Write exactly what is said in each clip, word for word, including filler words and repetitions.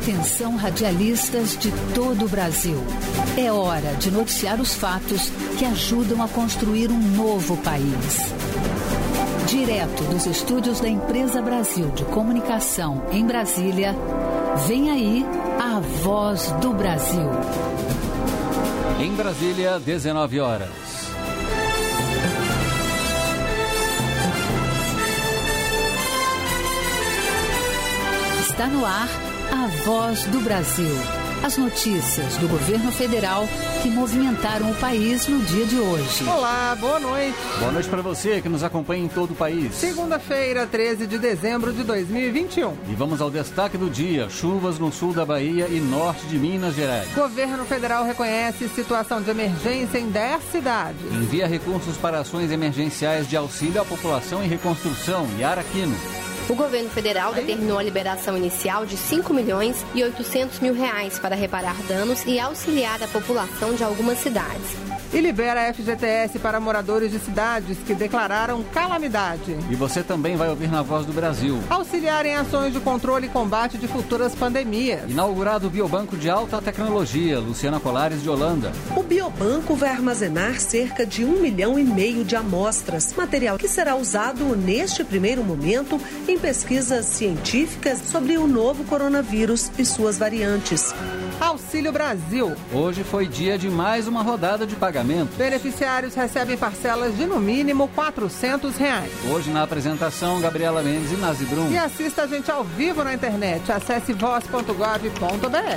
Atenção, radialistas de todo o Brasil. É hora de noticiar os fatos que ajudam a construir um novo país. Direto dos estúdios da Empresa Brasil de Comunicação em Brasília, vem aí a Voz do Brasil. Em Brasília, dezenove horas. Está no ar a Voz do Brasil. As notícias do governo federal que movimentaram o país no dia de hoje. Olá, boa noite. Boa noite para você que nos acompanha em todo o país. Segunda-feira, treze de dezembro de dois mil e vinte e um. E vamos ao destaque do dia: chuvas no sul da Bahia e norte de Minas Gerais. Governo federal reconhece situação de emergência em dez cidades. Envia recursos para ações emergenciais de auxílio à população em reconstrução. Yara Aquino. O governo federal determinou a liberação inicial de cinco milhões e oitocentos mil reais para reparar danos e auxiliar a população de algumas cidades. E libera a F G T S para moradores de cidades que declararam calamidade. E você também vai ouvir na Voz do Brasil. Auxiliar em ações de controle e combate de futuras pandemias. Inaugurado o Biobanco de Alta Tecnologia, Luciana Colares de Holanda. O Biobanco vai armazenar cerca de um milhão e meio de amostras, material que será usado neste primeiro momento em pesquisas científicas sobre o novo coronavírus e suas variantes. Auxílio Brasil. Hoje foi dia de mais uma rodada de pagamento. Beneficiários recebem parcelas de no mínimo quatrocentos reais. Hoje na apresentação, Gabriela Mendes e Nazi Brum. E assista a gente ao vivo na internet. Acesse voz ponto gov ponto br.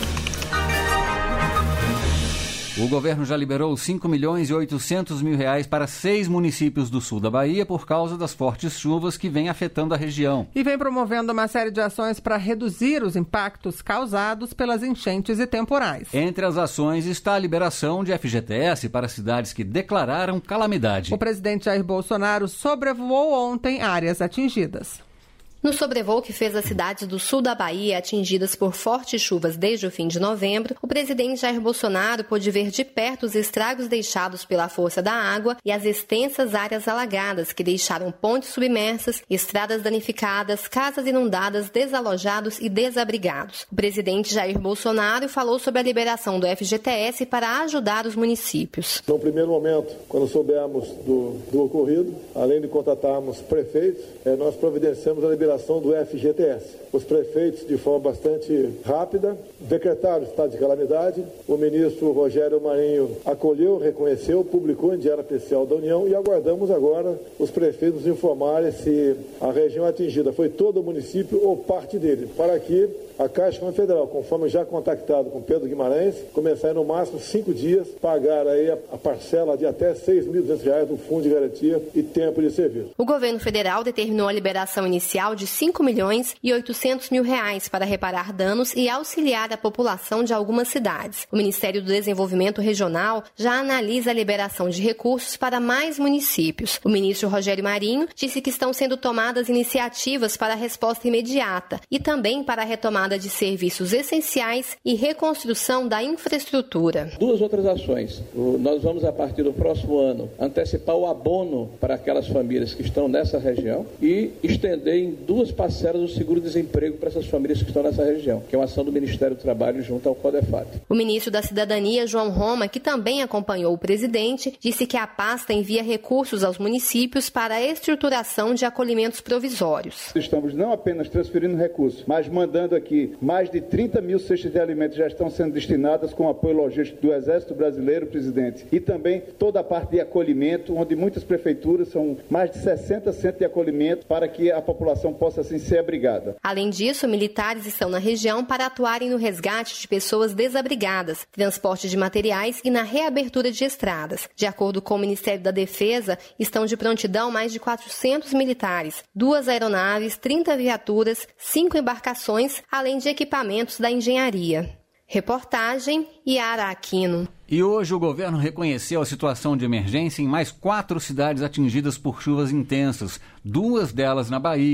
O governo já liberou cinco milhões e oitocentos mil reais para seis municípios do sul da Bahia por causa das fortes chuvas que vêm afetando a região. E vem promovendo uma série de ações para reduzir os impactos causados pelas enchentes e temporais. Entre as ações está a liberação de F G T S para cidades que declararam calamidade. O presidente Jair Bolsonaro sobrevoou ontem áreas atingidas. No sobrevoo que fez as cidades do sul da Bahia atingidas por fortes chuvas desde o fim de novembro, o presidente Jair Bolsonaro pôde ver de perto os estragos deixados pela força da água e as extensas áreas alagadas que deixaram pontes submersas, estradas danificadas, casas inundadas, desalojados e desabrigados. O presidente Jair Bolsonaro falou sobre a liberação do F G T S para ajudar os municípios. No primeiro momento, quando soubemos do, do ocorrido, além de contratarmos prefeitos, eh, nós providenciamos a liberação do F G T S. Os prefeitos, de forma bastante rápida, decretaram o estado de calamidade. O ministro Rogério Marinho acolheu, reconheceu, publicou em Diário Oficial da União e aguardamos agora os prefeitos nos informarem se a região atingida foi todo o município ou parte dele, para que a Caixa Econômica Federal, conforme já contactado com Pedro Guimarães, começar no máximo cinco dias, pagar aí a, a parcela de até seis mil e duzentos reais do Fundo de Garantia e Tempo de Serviço. O governo federal determinou a liberação inicial de cinco milhões e oitocentos mil reais para reparar danos e auxiliar a população de algumas cidades. O Ministério do Desenvolvimento Regional já analisa a liberação de recursos para mais municípios. O ministro Rogério Marinho disse que estão sendo tomadas iniciativas para a resposta imediata e também para a retomada de serviços essenciais e reconstrução da infraestrutura. Duas outras ações. Nós vamos, a partir do próximo ano, antecipar o abono para aquelas famílias que estão nessa região e estender em duas parcelas o seguro-desemprego para essas famílias que estão nessa região, que é uma ação do Ministério do Trabalho junto ao CODEFAT. O ministro da Cidadania, João Roma, que também acompanhou o presidente, disse que a pasta envia recursos aos municípios para a estruturação de acolhimentos provisórios. Estamos não apenas transferindo recursos, mas mandando aqui mais de trinta mil cestas de alimentos já estão sendo destinadas com apoio logístico do Exército Brasileiro, presidente. E também toda a parte de acolhimento, onde muitas prefeituras são mais de sessenta centros de acolhimento para que a população possa assim ser abrigada. Além disso, militares estão na região para atuarem no resgate de pessoas desabrigadas, transporte de materiais e na reabertura de estradas. De acordo com o Ministério da Defesa, estão de prontidão mais de quatrocentos militares, duas aeronaves, trinta viaturas, cinco embarcações, além de equipamentos da engenharia. Reportagem Yara Aquino. E hoje o governo reconheceu a situação de emergência em mais quatro cidades atingidas por chuvas intensas, duas delas na Bahia.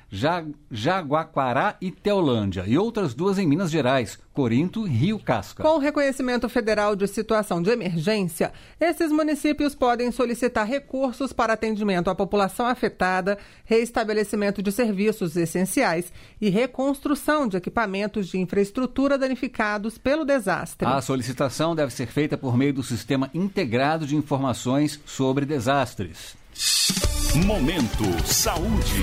Jaguaquará e Teolândia, e outras duas em Minas Gerais, Corinto e Rio Casca. Com o reconhecimento federal de situação de emergência, esses municípios podem solicitar recursos para atendimento à população afetada, reestabelecimento de serviços essenciais e reconstrução de equipamentos de infraestrutura danificados pelo desastre. A solicitação deve ser feita por meio do Sistema Integrado de Informações sobre Desastres. Momento Saúde.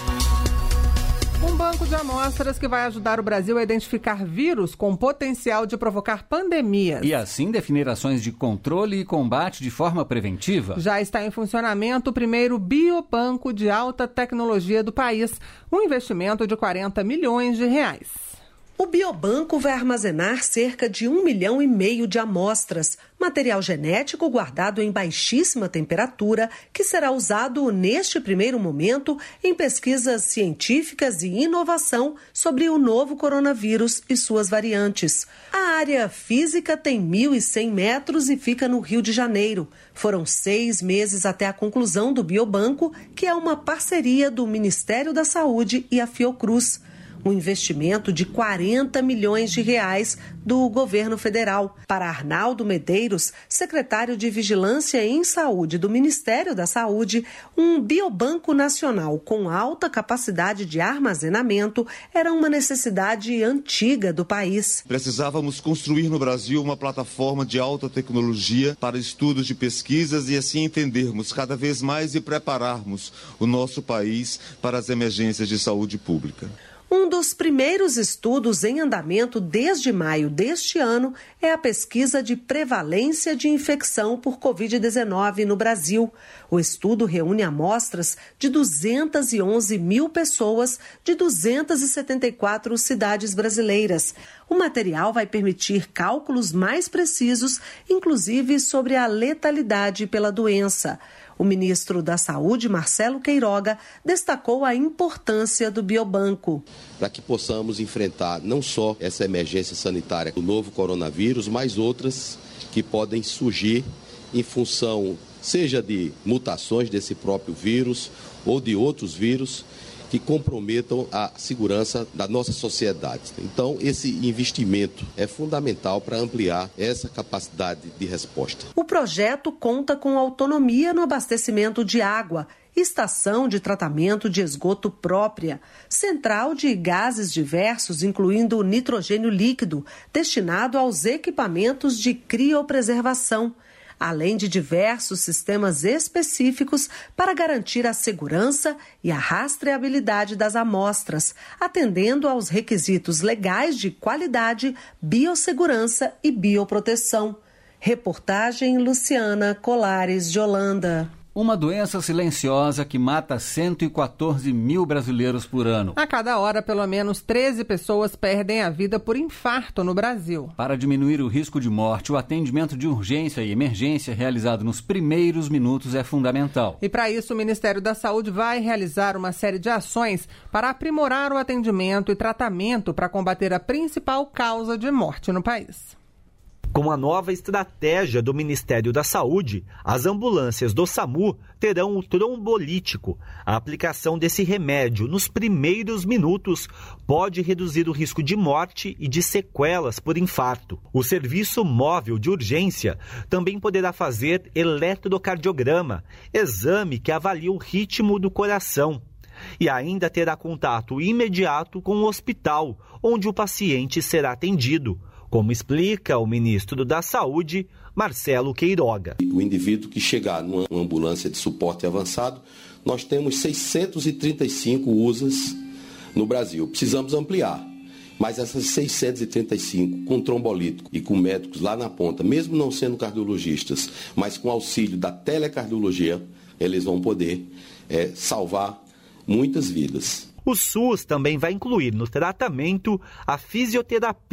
Um banco de amostras que vai ajudar o Brasil a identificar vírus com potencial de provocar pandemias. E assim definir ações de controle e combate de forma preventiva. Já está em funcionamento o primeiro biobanco de alta tecnologia do país, um investimento de quarenta milhões de reais. O biobanco vai armazenar cerca de um milhão e meio de amostras, material genético guardado em baixíssima temperatura, que será usado neste primeiro momento em pesquisas científicas e inovação sobre o novo coronavírus e suas variantes. A área física tem mil e cem metros e fica no Rio de Janeiro. Foram seis meses até a conclusão do biobanco, que é uma parceria do Ministério da Saúde e a Fiocruz. Um investimento de quarenta milhões de reais do governo federal. Para Arnaldo Medeiros, secretário de Vigilância em Saúde do Ministério da Saúde, um biobanco nacional com alta capacidade de armazenamento era uma necessidade antiga do país. Precisávamos construir no Brasil uma plataforma de alta tecnologia para estudos de pesquisas e assim entendermos cada vez mais e prepararmos o nosso país para as emergências de saúde pública. Um dos primeiros estudos em andamento desde maio deste ano é a pesquisa de prevalência de infecção por covid dezenove no Brasil. O estudo reúne amostras de duzentas e onze mil pessoas de duzentas e setenta e quatro cidades brasileiras. O material vai permitir cálculos mais precisos, inclusive sobre a letalidade pela doença. O ministro da Saúde, Marcelo Queiroga, destacou a importância do biobanco. Para que possamos enfrentar não só essa emergência sanitária do novo coronavírus, mas outras que podem surgir em função, seja de mutações desse próprio vírus ou de outros vírus, que comprometam a segurança da nossa sociedade. Então, esse investimento é fundamental para ampliar essa capacidade de resposta. O projeto conta com autonomia no abastecimento de água, estação de tratamento de esgoto própria, central de gases diversos, incluindo nitrogênio líquido, destinado aos equipamentos de criopreservação, além de diversos sistemas específicos para garantir a segurança e a rastreabilidade das amostras, atendendo aos requisitos legais de qualidade, biossegurança e bioproteção. Reportagem Luciana Colares de Holanda. Uma doença silenciosa que mata cento e quatorze mil brasileiros por ano. A cada hora, pelo menos treze pessoas perdem a vida por infarto no Brasil. Para diminuir o risco de morte, o atendimento de urgência e emergência realizado nos primeiros minutos é fundamental. E para isso, o Ministério da Saúde vai realizar uma série de ações para aprimorar o atendimento e tratamento para combater a principal causa de morte no país. Com a nova estratégia do Ministério da Saúde, as ambulâncias do SAMU terão o trombolítico. A aplicação desse remédio nos primeiros minutos pode reduzir o risco de morte e de sequelas por infarto. O serviço móvel de urgência também poderá fazer eletrocardiograma, exame que avalia o ritmo do coração. E ainda terá contato imediato com o hospital, onde o paciente será atendido, como explica o ministro da Saúde, Marcelo Queiroga. O indivíduo que chegar numa ambulância de suporte avançado, nós temos seiscentos e trinta e cinco U S As no Brasil. Precisamos ampliar, mas essas seiscentos e trinta e cinco com trombolítico e com médicos lá na ponta, mesmo não sendo cardiologistas, mas com auxílio da telecardiologia, eles vão poder é, salvar muitas vidas. O SUS também vai incluir no tratamento a fisioterapia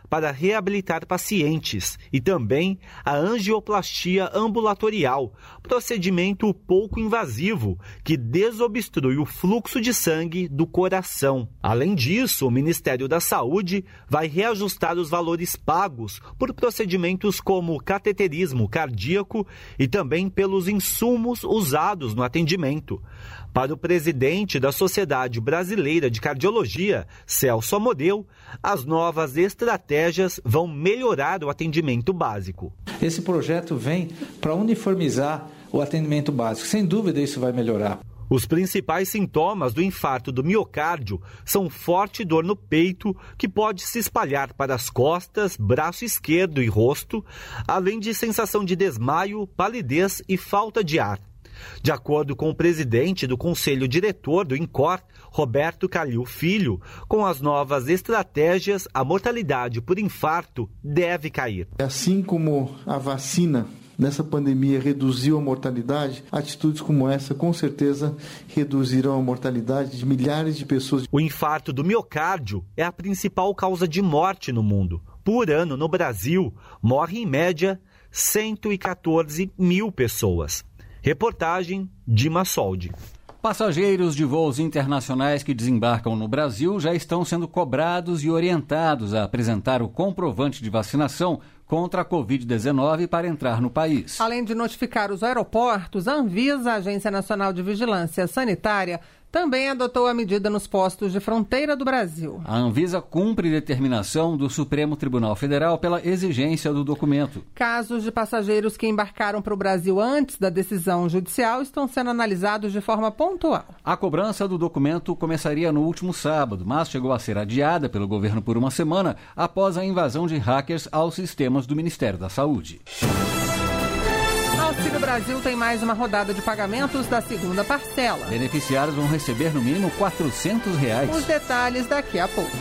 para reabilitar pacientes e também a angioplastia ambulatorial, procedimento pouco invasivo que desobstrui o fluxo de sangue do coração. Além disso, o Ministério da Saúde vai reajustar os valores pagos por procedimentos como cateterismo cardíaco e também pelos insumos usados no atendimento. Para o presidente da Sociedade Brasileira de Cardiologia, Celso Amodeu, as novas estratégias vão melhorar o atendimento básico. Esse projeto vem para uniformizar o atendimento básico. Sem dúvida isso vai melhorar. Os principais sintomas do infarto do miocárdio são forte dor no peito, que pode se espalhar para as costas, braço esquerdo e rosto, além de sensação de desmaio, palidez e falta de ar. De acordo com o presidente do Conselho Diretor do INCOR, Roberto Calil Filho, com as novas estratégias, a mortalidade por infarto deve cair. Assim como a vacina nessa pandemia reduziu a mortalidade, atitudes como essa com certeza reduzirão a mortalidade de milhares de pessoas. O infarto do miocárdio é a principal causa de morte no mundo. Por ano, no Brasil, morre em média cento e quatorze mil pessoas. Reportagem Dima Soldi. Passageiros de voos internacionais que desembarcam no Brasil já estão sendo cobrados e orientados a apresentar o comprovante de vacinação contra a covid dezenove para entrar no país. Além de notificar os aeroportos, a Anvisa, a Agência Nacional de Vigilância Sanitária, também adotou a medida nos postos de fronteira do Brasil. A Anvisa cumpre determinação do Supremo Tribunal Federal pela exigência do documento. Casos de passageiros que embarcaram para o Brasil antes da decisão judicial estão sendo analisados de forma pontual. A cobrança do documento começaria no último sábado, mas chegou a ser adiada pelo governo por uma semana após a invasão de hackers aos sistemas do Ministério da Saúde. Auxílio Brasil tem mais uma rodada de pagamentos da segunda parcela. Beneficiários vão receber no mínimo quatrocentos reais. Os detalhes daqui a pouco.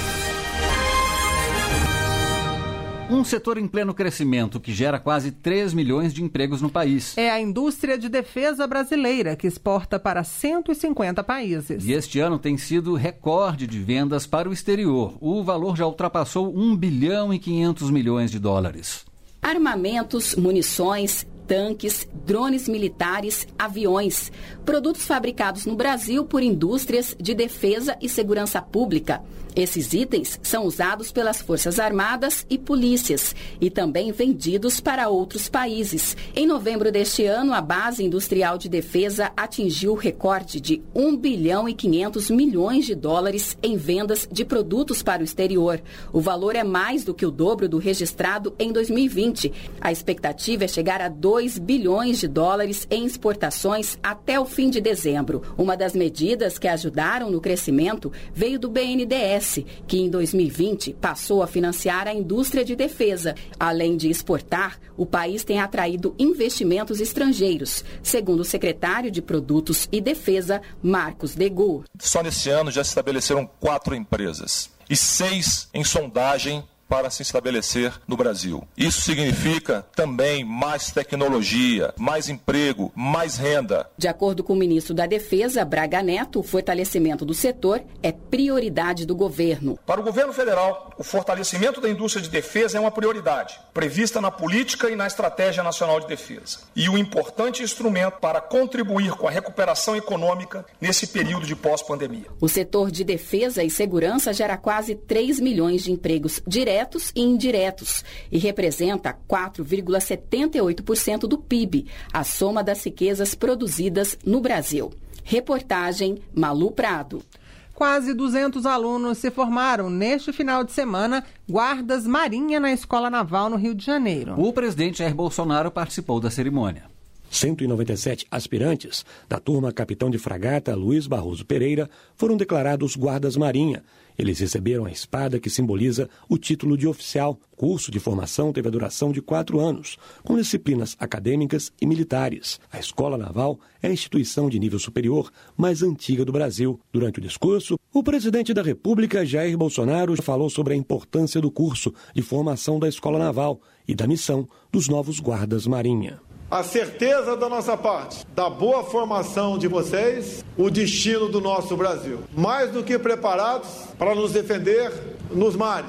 Um setor em pleno crescimento que gera quase três milhões de empregos no país. É a indústria de defesa brasileira, que exporta para cento e cinquenta países. E este ano tem sido recorde de vendas para o exterior. O valor já ultrapassou um bilhão e quinhentos milhões de dólares. Armamentos, munições, tanques, drones militares, aviões. Produtos fabricados no Brasil por indústrias de defesa e segurança pública. Esses itens são usados pelas Forças Armadas e polícias e também vendidos para outros países. Em novembro deste ano, a base industrial de defesa atingiu o recorde de um bilhão e quinhentos milhões de dólares em vendas de produtos para o exterior. O valor é mais do que o dobro do registrado em dois mil e vinte. A expectativa é chegar a dois bilhões de dólares em exportações até o fim de dezembro. Uma das medidas que ajudaram no crescimento veio do B N D E S, que em dois mil e vinte passou a financiar a indústria de defesa. Além de exportar, o país tem atraído investimentos estrangeiros, segundo o secretário de Produtos e Defesa, Marcos Degu. Só nesse ano já se estabeleceram quatro empresas e seis em sondagem para se estabelecer no Brasil. Isso significa também mais tecnologia, mais emprego, mais renda. De acordo com o ministro da Defesa, Braga Neto, o fortalecimento do setor é prioridade do governo. Para o governo federal, o fortalecimento da indústria de defesa é uma prioridade, prevista na política e na estratégia nacional de defesa, e um importante instrumento para contribuir com a recuperação econômica nesse período de pós-pandemia. O setor de defesa e segurança gera quase três milhões de empregos diretos e indiretos e representa quatro vírgula setenta e oito por cento do P I B, a soma das riquezas produzidas no Brasil. Reportagem Malu Prado. Quase duzentos alunos se formaram neste final de semana guardas marinha na Escola Naval no Rio de Janeiro. O presidente Jair Bolsonaro participou da cerimônia. cento e noventa e sete aspirantes da turma Capitão de Fragata Luiz Barroso Pereira foram declarados guardas-marinha. Eles receberam a espada que simboliza o título de oficial. O curso de formação teve a duração de quatro anos, com disciplinas acadêmicas e militares. A Escola Naval é a instituição de nível superior mais antiga do Brasil. Durante o discurso, o presidente da República, Jair Bolsonaro, falou sobre a importância do curso de formação da Escola Naval e da missão dos novos guardas-marinha. A certeza da nossa parte, da boa formação de vocês, o destino do nosso Brasil. Mais do que preparados para nos defender nos mares,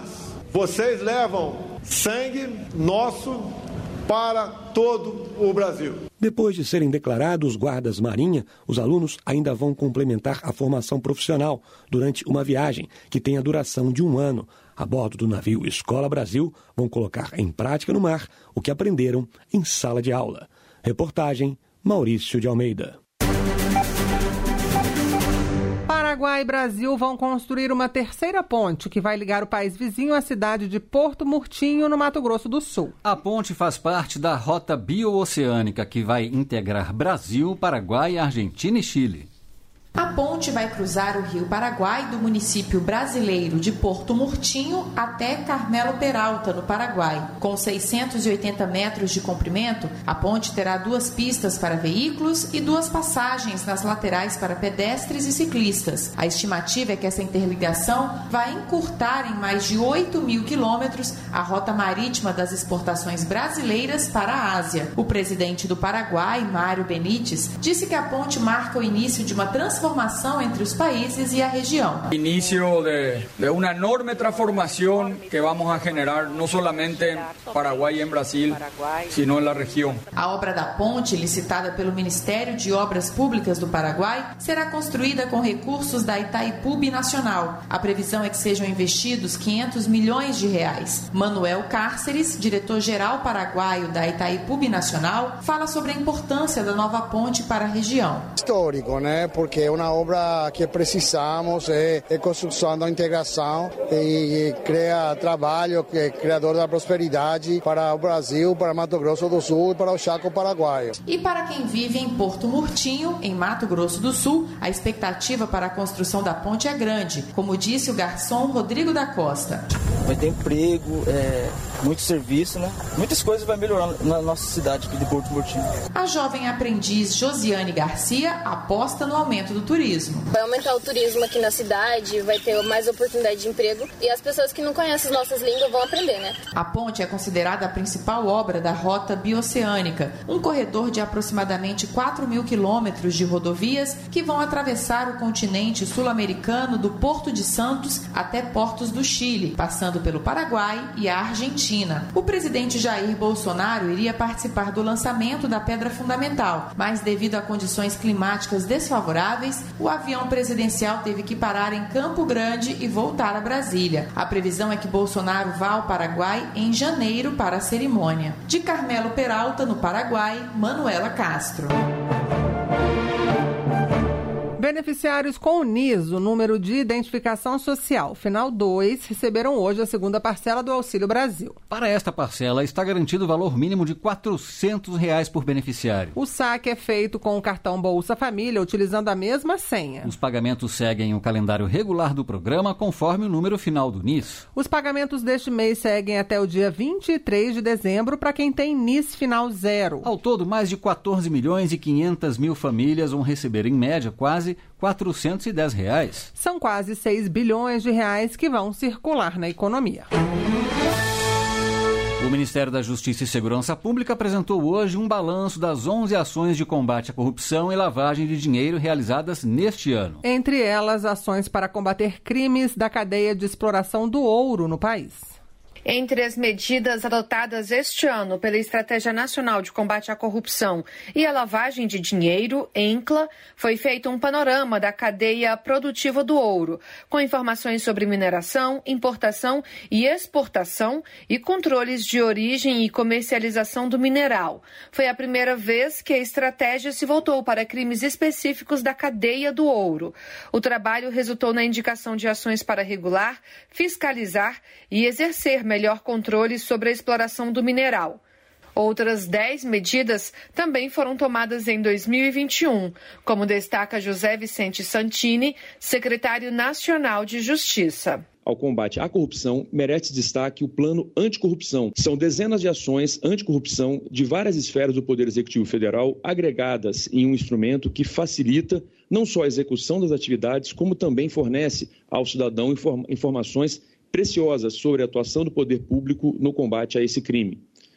Vocês levam sangue nosso para todo o Brasil. Depois de serem declarados guardas marinha, os alunos ainda vão complementar a formação profissional durante uma viagem que tem a duração de um ano. A bordo do navio Escola Brasil, vão colocar em prática no mar o que aprenderam em sala de aula. Reportagem Maurício de Almeida. Paraguai e Brasil vão construir uma terceira ponte que vai ligar o país vizinho à cidade de Porto Murtinho, no Mato Grosso do Sul. A ponte faz parte da rota bio-oceânica que vai integrar Brasil, Paraguai, Argentina e Chile. A ponte vai cruzar o rio Paraguai do município brasileiro de Porto Murtinho até Carmelo Peralta, no Paraguai. Com seiscentos e oitenta metros de comprimento, a ponte terá duas pistas para veículos e duas passagens nas laterais para pedestres e ciclistas. A estimativa é que essa interligação vai encurtar em mais de oito mil quilômetros a rota marítima das exportações brasileiras para a Ásia. O presidente do Paraguai, Mário Benítez, disse que a ponte marca o início de uma transformação transformação entre os países e a região. Início de, de uma enorme transformação que vamos a generar não somente em Paraguai e em Brasil, sino na região. A obra da ponte, licitada pelo Ministério de Obras Públicas do Paraguai, será construída com recursos da Itaipu Binacional. A previsão é que sejam investidos quinhentos milhões de reais. Manuel Cárceres, diretor-geral paraguaio da Itaipu Binacional, fala sobre a importância da nova ponte para a região. Histórico, né? Porque é uma obra que precisamos, é, é construção da integração e, e cria trabalho, que é criador da prosperidade para o Brasil, para Mato Grosso do Sul e para o Chaco paraguaio. E para quem vive em Porto Murtinho, em Mato Grosso do Sul, a expectativa para a construção da ponte é grande, como disse o garçom Rodrigo da Costa. Vai ter emprego, é, muito serviço, né? Muitas coisas vai melhorar na nossa cidade aqui de Porto Murtinho. A jovem aprendiz Josiane Garcia aposta no aumento do turismo. Vai aumentar o turismo aqui na cidade, vai ter mais oportunidade de emprego e as pessoas que não conhecem as nossas línguas vão aprender, né? A ponte é considerada a principal obra da rota bioceânica, um corredor de aproximadamente quatro mil quilômetros de rodovias que vão atravessar o continente sul-americano do Porto de Santos até portos do Chile, passando pelo Paraguai e a Argentina. O presidente Jair Bolsonaro iria participar do lançamento da pedra fundamental, mas devido a condições climáticas desfavoráveis, o avião presidencial teve que parar em Campo Grande e voltar a Brasília. A previsão é que Bolsonaro vá ao Paraguai em janeiro para a cerimônia. De Carmelo Peralta, no Paraguai, Manuela Castro. Beneficiários com o N I S, o número de identificação social, final dois, receberam hoje a segunda parcela do Auxílio Brasil. Para esta parcela, está garantido o valor mínimo de quatrocentos reais por beneficiário. O saque é feito com o cartão Bolsa Família, utilizando a mesma senha. Os pagamentos seguem o calendário regular do programa, conforme o número final do N I S. Os pagamentos deste mês seguem até o dia vinte e três de dezembro para quem tem N I S final zero. Ao todo, mais de quatorze milhões e quinhentas mil famílias vão receber, em média, quase quatrocentos e dez reais. São quase seis bilhões de reais que vão circular na economia. O Ministério da Justiça e Segurança Pública apresentou hoje um balanço das onze ações de combate à corrupção e lavagem de dinheiro realizadas neste ano. Entre elas, ações para combater crimes da cadeia de exploração do ouro no país. Entre as medidas adotadas este ano pela Estratégia Nacional de Combate à Corrupção e à Lavagem de Dinheiro, ENCLA, foi feito um panorama da cadeia produtiva do ouro, com informações sobre mineração, importação e exportação e controles de origem e comercialização do mineral. Foi a primeira vez que a estratégia se voltou para crimes específicos da cadeia do ouro. O trabalho resultou na indicação de ações para regular, fiscalizar e exercer melhor controle sobre a exploração do mineral. Outras dez medidas também foram tomadas em dois mil e vinte e um, como destaca José Vicente Santini, secretário nacional de Justiça. Ao combate à corrupção, merece destaque o Plano Anticorrupção. São dezenas de ações anticorrupção de várias esferas do Poder Executivo Federal agregadas em um instrumento que facilita não só a execução das atividades, como também fornece ao cidadão inform- informações preciosas sobre a atuação do poder público no combate a esse crime.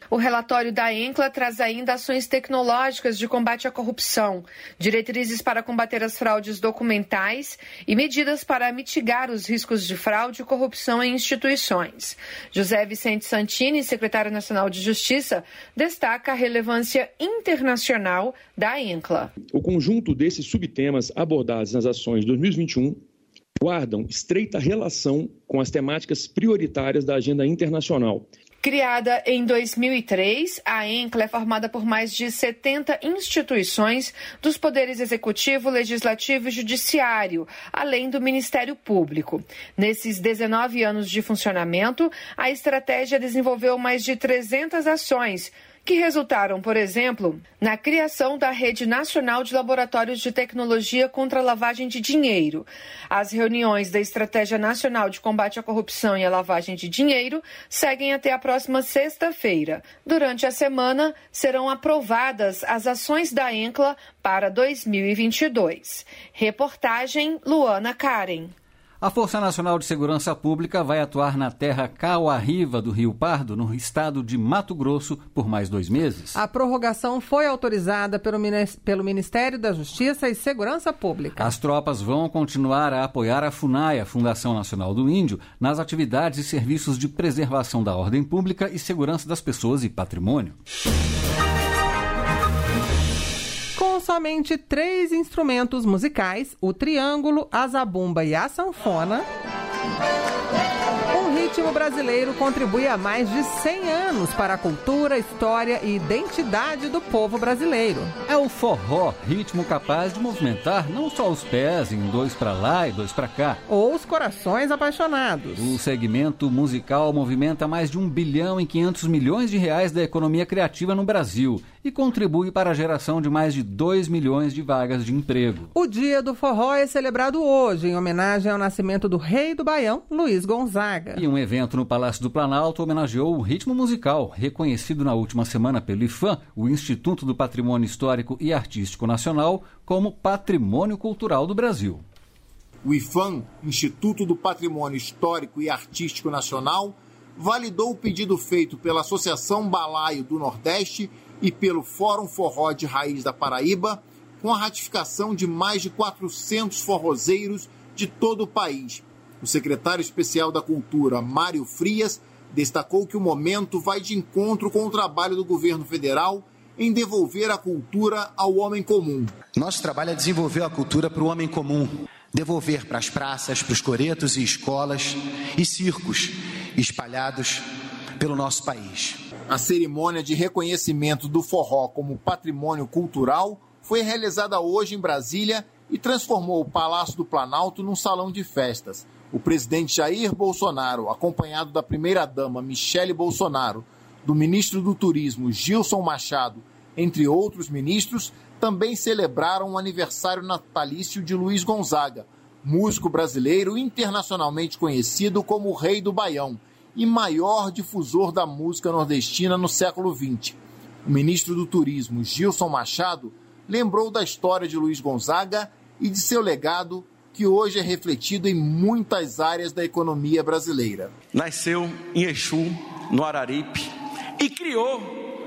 O relatório da ENCLA traz ainda ações tecnológicas de combate à corrupção, diretrizes para combater as fraudes documentais e medidas para mitigar os riscos de fraude e corrupção em instituições. José Vicente Santini, secretário nacional de Justiça, destaca a relevância internacional da ENCLA. O conjunto desses subtemas abordados nas ações de dois mil e vinte e um guardam estreita relação com as temáticas prioritárias da agenda internacional. Criada em dois mil e três, a ENCLA é formada por mais de setenta instituições dos poderes executivo, legislativo e judiciário, além do Ministério Público. Nesses dezenove anos de funcionamento, a estratégia desenvolveu mais de trezentas ações, que resultaram, por exemplo, na criação da Rede Nacional de Laboratórios de Tecnologia contra a Lavagem de Dinheiro. As reuniões da Estratégia Nacional de Combate à Corrupção e à Lavagem de Dinheiro seguem até a próxima sexta-feira. Durante a semana, serão aprovadas as ações da ENCLA para dois mil e vinte e dois. Reportagem Luana Karen. A Força Nacional de Segurança Pública vai atuar na terra Cauá-Riva do Rio Pardo, no estado de Mato Grosso, por mais dois meses. A prorrogação foi autorizada pelo, pelo Ministério da Justiça e Segurança Pública. As tropas vão continuar a apoiar a FUNAI, a Fundação Nacional do Índio, nas atividades e serviços de preservação da ordem pública e segurança das pessoas e patrimônio. Com somente três instrumentos musicais, o triângulo, a zabumba e a sanfona, o ritmo brasileiro contribui há mais de cem anos para a cultura, história e identidade do povo brasileiro. É o forró, ritmo capaz de movimentar não só os pés em dois para lá e dois para cá, ou os corações apaixonados. O segmento musical movimenta mais de um bilhão e quinhentos milhões de reais da economia criativa no Brasil e contribui para a geração de mais de dois milhões de vagas de emprego. O Dia do Forró é celebrado hoje em homenagem ao nascimento do rei do Baião, Luiz Gonzaga. E um evento no Palácio do Planalto homenageou o ritmo musical, reconhecido na última semana pelo IPHAN, o Instituto do Patrimônio Histórico e Artístico Nacional, como Patrimônio Cultural do Brasil. O IPHAN, Instituto do Patrimônio Histórico e Artístico Nacional, validou o pedido feito pela Associação Balaio do Nordeste e pelo Fórum Forró de Raiz da Paraíba, com a ratificação de mais de quatrocentos forrozeiros de todo o país. O secretário especial da Cultura, Mário Frias, destacou que o momento vai de encontro com o trabalho do governo federal em devolver a cultura ao homem comum. Nosso trabalho é desenvolver a cultura para o homem comum, devolver para as praças, para os coretos e escolas e circos espalhados pelo nosso país. A cerimônia de reconhecimento do forró como patrimônio cultural foi realizada hoje em Brasília e transformou o Palácio do Planalto num salão de festas. O presidente Jair Bolsonaro, acompanhado da primeira-dama Michele Bolsonaro, do ministro do Turismo Gilson Machado, entre outros ministros, também celebraram o aniversário natalício de Luiz Gonzaga, músico brasileiro internacionalmente conhecido como o Rei do Baião e maior difusor da música nordestina no século vinte. O ministro do Turismo, Gilson Machado, lembrou da história de Luiz Gonzaga e de seu legado, que hoje é refletido em muitas áreas da economia brasileira. Nasceu em Exu, no Araripe, e criou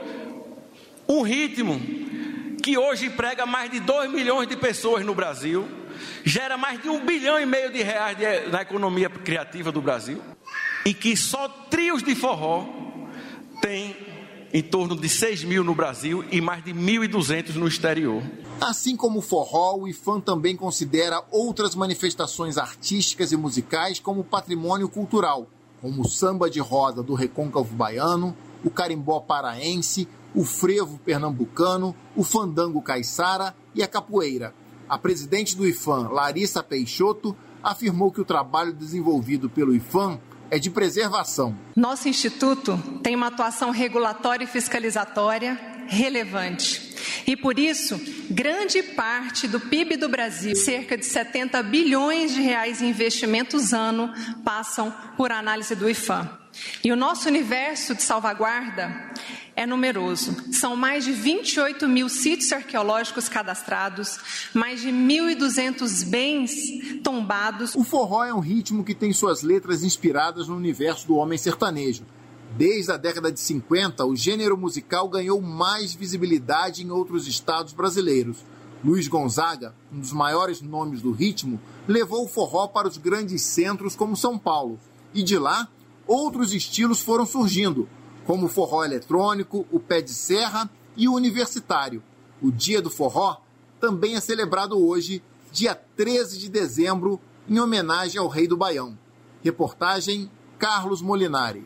um ritmo que hoje emprega mais de dois milhões de pessoas no Brasil, gera mais de um bilhão e meio de reais de, na economia criativa do Brasil, e que só trios de forró tem em torno de seis mil no Brasil e mais de mil e duzentos no exterior. Assim como o forró, o IPHAN também considera outras manifestações artísticas e musicais como patrimônio cultural, como o samba de roda do recôncavo baiano, o carimbó paraense, o frevo pernambucano, o fandango caiçara e a capoeira. A presidente do IPHAN, Larissa Peixoto, afirmou que o trabalho desenvolvido pelo IPHAN é de preservação. Nosso instituto tem uma atuação regulatória e fiscalizatória relevante. E por isso, grande parte do P I B do Brasil, cerca de setenta bilhões de reais em investimentos ano, passam por análise do IPHAN. E o nosso universo de salvaguarda é numeroso. São mais de vinte e oito mil sítios arqueológicos cadastrados, mais de mil e duzentos bens tombados. O forró é um ritmo que tem suas letras inspiradas no universo do homem sertanejo. Desde a década de cinquenta, o gênero musical ganhou mais visibilidade em outros estados brasileiros. Luiz Gonzaga, um dos maiores nomes do ritmo, levou o forró para os grandes centros como São Paulo. E de lá, outros estilos foram surgindo, como o forró eletrônico, o pé de serra e o universitário. O Dia do Forró também é celebrado hoje, dia treze de dezembro, em homenagem ao Rei do Baião. Reportagem Carlos Molinari.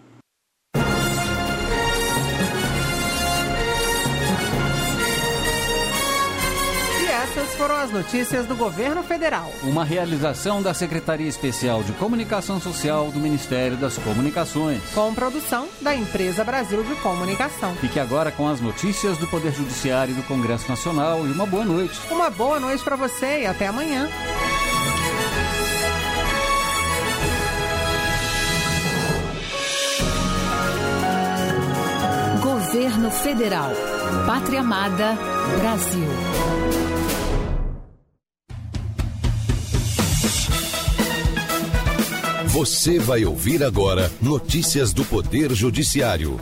Essas foram as notícias do Governo Federal. Uma realização da Secretaria Especial de Comunicação Social do Ministério das Comunicações. Com produção da Empresa Brasil de Comunicação. Fique agora com as notícias do Poder Judiciário e do Congresso Nacional e uma boa noite. Uma boa noite para você e até amanhã. Governo Federal. Pátria Amada, Brasil. Você vai ouvir agora notícias do Poder Judiciário.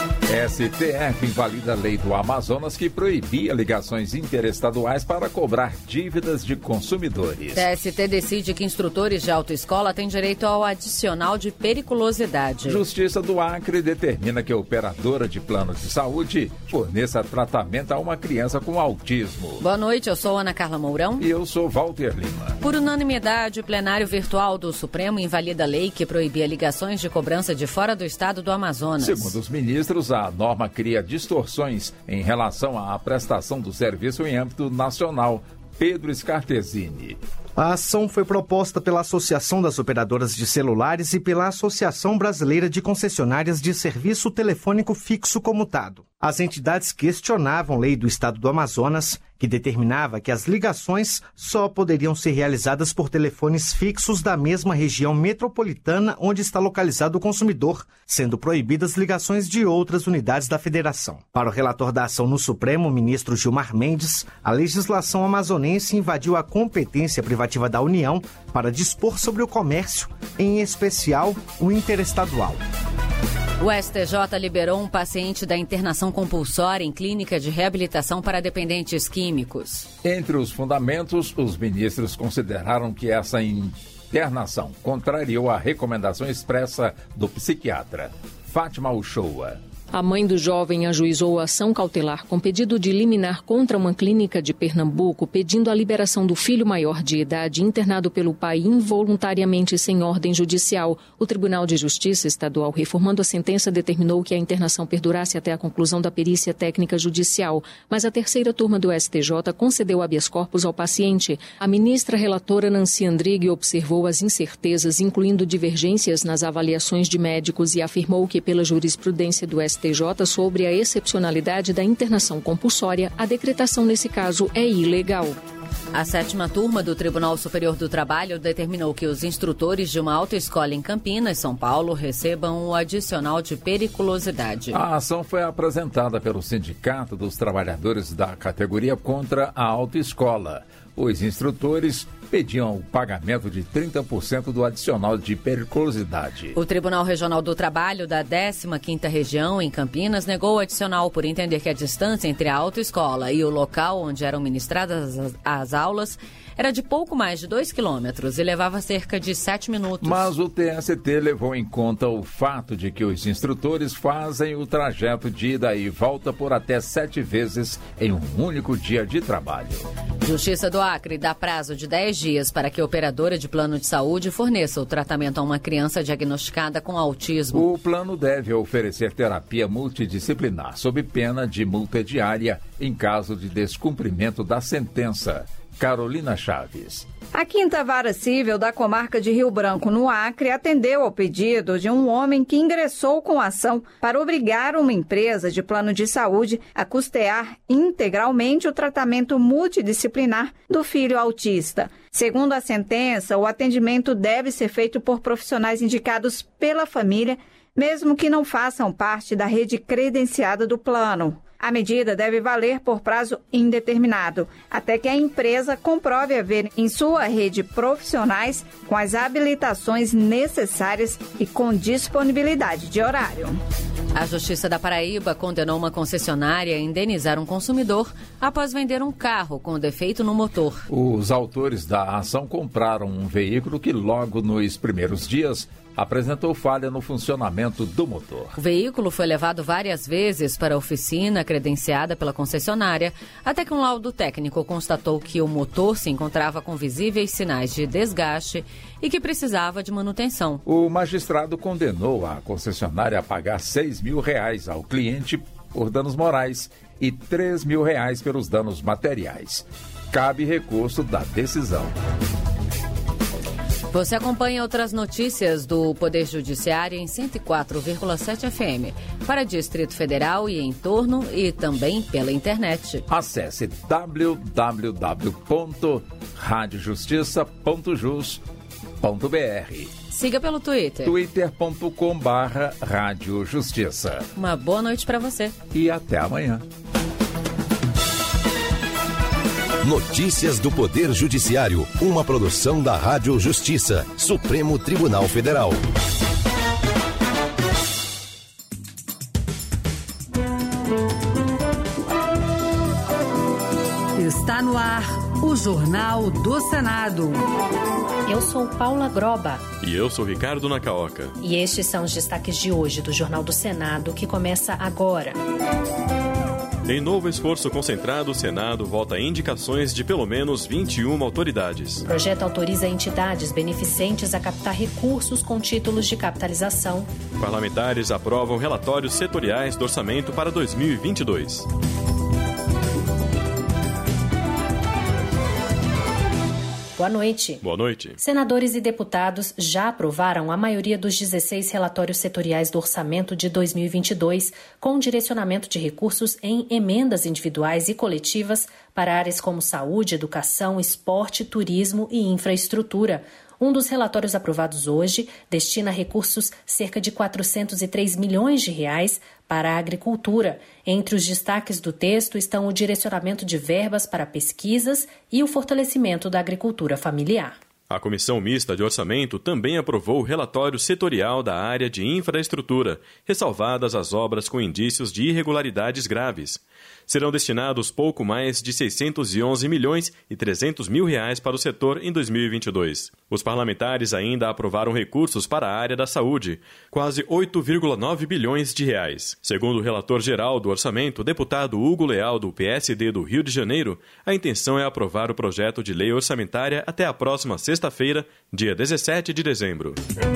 S T F invalida a lei do Amazonas que proibia ligações interestaduais para cobrar dívidas de consumidores. T S T decide que instrutores de autoescola têm direito ao adicional de periculosidade. Justiça do Acre determina que a operadora de plano de saúde forneça tratamento a uma criança com autismo. Boa noite, eu sou Ana Carla Mourão. E eu sou Walter Lima. Por unanimidade, o plenário virtual do Supremo invalida a lei que proibia ligações de cobrança de fora do estado do Amazonas. Segundo os ministros, a norma cria distorções em relação à prestação do serviço em âmbito nacional. Pedro Scartesini. A ação foi proposta pela Associação das Operadoras de Celulares e pela Associação Brasileira de Concessionárias de Serviço Telefônico Fixo Comutado. As entidades questionavam a lei do Estado do Amazonas, que determinava que as ligações só poderiam ser realizadas por telefones fixos da mesma região metropolitana onde está localizado o consumidor, sendo proibidas ligações de outras unidades da federação. Para o relator da ação no Supremo, o ministro Gilmar Mendes, a legislação amazonense invadiu a competência privativa da União para dispor sobre o comércio, em especial o interestadual. O S T J liberou um paciente da internação compulsória em clínica de reabilitação para dependentes químicos. Entre os fundamentos, os ministros consideraram que essa internação contrariou a recomendação expressa do psiquiatra. Fátima Uchoa. A mãe do jovem ajuizou a ação cautelar com pedido de liminar contra uma clínica de Pernambuco, pedindo a liberação do filho maior de idade internado pelo pai involuntariamente sem ordem judicial. O Tribunal de Justiça Estadual, reformando a sentença, determinou que a internação perdurasse até a conclusão da perícia técnica judicial. Mas a terceira turma do S T J concedeu habeas corpus ao paciente. A ministra relatora Nancy Andrighi observou as incertezas, incluindo divergências nas avaliações de médicos, e afirmou que, pela jurisprudência do S T J sobre a excepcionalidade da internação compulsória, a decretação nesse caso é ilegal. A sétima turma do Tribunal Superior do Trabalho determinou que os instrutores de uma autoescola em Campinas, São Paulo, recebam o adicional de periculosidade. A ação foi apresentada pelo Sindicato dos Trabalhadores da categoria contra a autoescola. Os instrutores pediam o pagamento de trinta por cento do adicional de periculosidade. O Tribunal Regional do Trabalho da décima quinta Região, em Campinas, negou o adicional por entender que a distância entre a autoescola e o local onde eram ministradas as, as aulas era de pouco mais de dois quilômetros e levava cerca de sete minutos. Mas o T S T levou em conta o fato de que os instrutores fazem o trajeto de ida e volta por até sete vezes em um único dia de trabalho. Justiça do Acre dá prazo de dez dias para que a operadora de plano de saúde forneça o tratamento a uma criança diagnosticada com autismo. O plano deve oferecer terapia multidisciplinar sob pena de multa diária em caso de descumprimento da sentença. Carolina Chaves. A Quinta Vara Civil da comarca de Rio Branco, no Acre, atendeu ao pedido de um homem que ingressou com ação para obrigar uma empresa de plano de saúde a custear integralmente o tratamento multidisciplinar do filho autista. Segundo a sentença, o atendimento deve ser feito por profissionais indicados pela família, mesmo que não façam parte da rede credenciada do plano. A medida deve valer por prazo indeterminado, até que a empresa comprove haver em sua rede profissionais com as habilitações necessárias e com disponibilidade de horário. A Justiça da Paraíba condenou uma concessionária a indenizar um consumidor após vender um carro com defeito no motor. Os autores da ação compraram um veículo que logo nos primeiros dias apresentou falha no funcionamento do motor. O veículo foi levado várias vezes para a oficina credenciada pela concessionária, até que um laudo técnico constatou que o motor se encontrava com visíveis sinais de desgaste e que precisava de manutenção. O magistrado condenou a concessionária a pagar seis mil reais ao cliente por danos morais e três mil reais pelos danos materiais. Cabe recurso da decisão. Você acompanha outras notícias do Poder Judiciário em cento e quatro vírgula sete F M, para Distrito Federal e em torno e também pela internet. Acesse w w w ponto rádio justiça ponto jus ponto b r. Siga pelo Twitter. twitter ponto com barra Rádio Justiça. Uma boa noite para você. E até amanhã. Notícias do Poder Judiciário, uma produção da Rádio Justiça, Supremo Tribunal Federal. Está no ar o Jornal do Senado. Eu sou Paula Groba. E eu sou Ricardo Nacaoca. E estes são os destaques de hoje do Jornal do Senado, que começa agora. Em novo esforço concentrado, o Senado vota indicações de pelo menos vinte e uma autoridades. O projeto autoriza entidades beneficentes a captar recursos com títulos de capitalização. Parlamentares aprovam relatórios setoriais do orçamento para dois mil e vinte e dois. Boa noite. Boa noite. Senadores e deputados já aprovaram a maioria dos dezesseis relatórios setoriais do orçamento de dois mil e vinte e dois, com direcionamento de recursos em emendas individuais e coletivas para áreas como saúde, educação, esporte, turismo e infraestrutura. Um dos relatórios aprovados hoje destina recursos cerca de quatrocentos e três milhões de reais para a agricultura. Entre os destaques do texto estão o direcionamento de verbas para pesquisas e o fortalecimento da agricultura familiar. A Comissão Mista de Orçamento também aprovou o relatório setorial da área de infraestrutura, ressalvadas as obras com indícios de irregularidades graves. Serão destinados pouco mais de seiscentos e onze milhões e trezentos mil reais para o setor em dois mil e vinte e dois. Os parlamentares ainda aprovaram recursos para a área da saúde, quase oito vírgula nove bilhões de reais. Segundo o relator geral do orçamento, deputado Hugo Leal, do P S D do Rio de Janeiro, a intenção é aprovar o projeto de lei orçamentária até a próxima sexta-feira, dia dezessete de dezembro.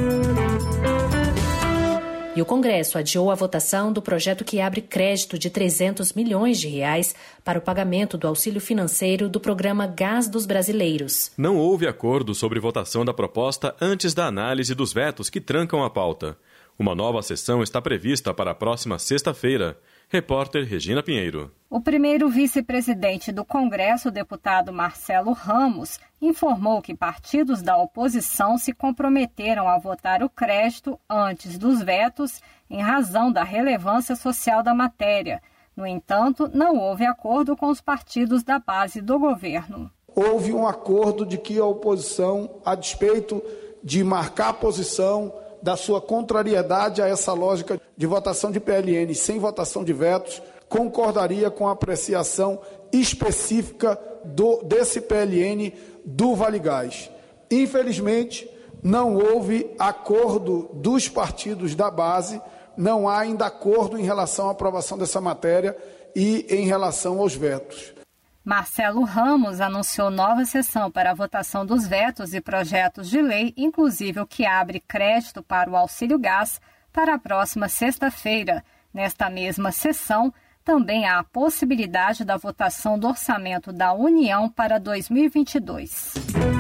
E o Congresso adiou a votação do projeto que abre crédito de trezentos milhões de reais para o pagamento do auxílio financeiro do programa Gás dos Brasileiros. Não houve acordo sobre votação da proposta antes da análise dos vetos que trancam a pauta. Uma nova sessão está prevista para a próxima sexta-feira. Repórter Regina Pinheiro. O primeiro vice-presidente do Congresso, o deputado Marcelo Ramos, informou que partidos da oposição se comprometeram a votar o crédito antes dos vetos em razão da relevância social da matéria. No entanto, não houve acordo com os partidos da base do governo. Houve um acordo de que a oposição, a despeito de marcar a posição da sua contrariedade a essa lógica de votação de P L N sem votação de vetos, concordaria com a apreciação específica do, desse P L N do Vale Gás. Infelizmente, não houve acordo dos partidos da base, não há ainda acordo em relação à aprovação dessa matéria e em relação aos vetos. Marcelo Ramos anunciou nova sessão para a votação dos vetos e projetos de lei, inclusive o que abre crédito para o auxílio gás, para a próxima sexta-feira. Nesta mesma sessão, também há a possibilidade da votação do orçamento da União para dois mil e vinte e dois.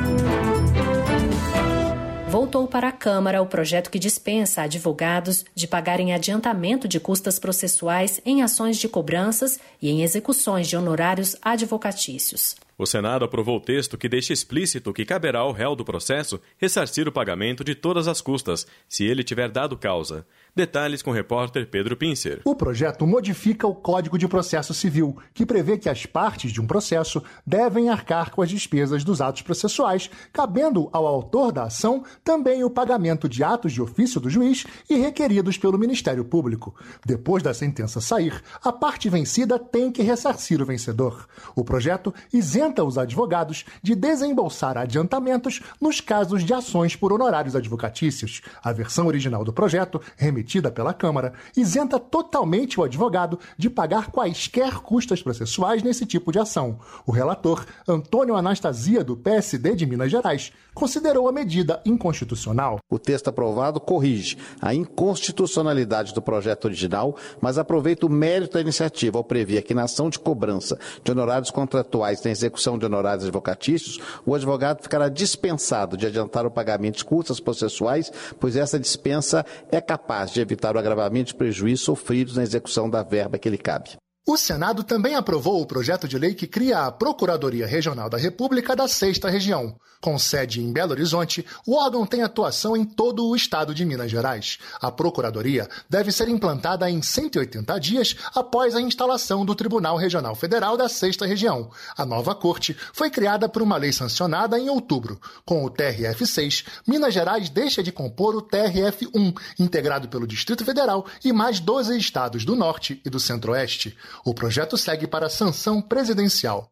Voltou para a Câmara o projeto que dispensa advogados de pagarem adiantamento de custas processuais em ações de cobranças e em execuções de honorários advocatícios. O Senado aprovou o texto que deixa explícito que caberá ao réu do processo ressarcir o pagamento de todas as custas, se ele tiver dado causa. Detalhes com o repórter Pedro Pincer. O projeto modifica o Código de Processo Civil, que prevê que as partes de um processo devem arcar com as despesas dos atos processuais, cabendo ao autor da ação também o pagamento de atos de ofício do juiz e requeridos pelo Ministério Público. Depois da sentença sair, a parte vencida tem que ressarcir o vencedor. O projeto isenta os advogados de desembolsar adiantamentos nos casos de ações por honorários advocatícios. A versão original do projeto, remetida pela Câmara, isenta totalmente o advogado de pagar quaisquer custas processuais nesse tipo de ação. O relator, Antônio Anastasia, do P S D de Minas Gerais, considerou a medida inconstitucional. O texto aprovado corrige a inconstitucionalidade do projeto original, mas aproveita o mérito da iniciativa ao prever que na ação de cobrança de honorários contratuais na execução de honorários advocatícios, o advogado ficará dispensado de adiantar o pagamento de custas processuais, pois essa dispensa é capaz de evitar o agravamento de prejuízos sofridos na execução da verba que lhe cabe. O Senado também aprovou o projeto de lei que cria a Procuradoria Regional da República da Sexta Região. Com sede em Belo Horizonte, o órgão tem atuação em todo o estado de Minas Gerais. A Procuradoria deve ser implantada em cento e oitenta dias após a instalação do Tribunal Regional Federal da Sexta Região. A nova corte foi criada por uma lei sancionada em outubro. Com o T R F seis, Minas Gerais deixa de compor o T R F um, integrado pelo Distrito Federal e mais doze estados do Norte e do Centro-Oeste. O projeto segue para a sanção presidencial.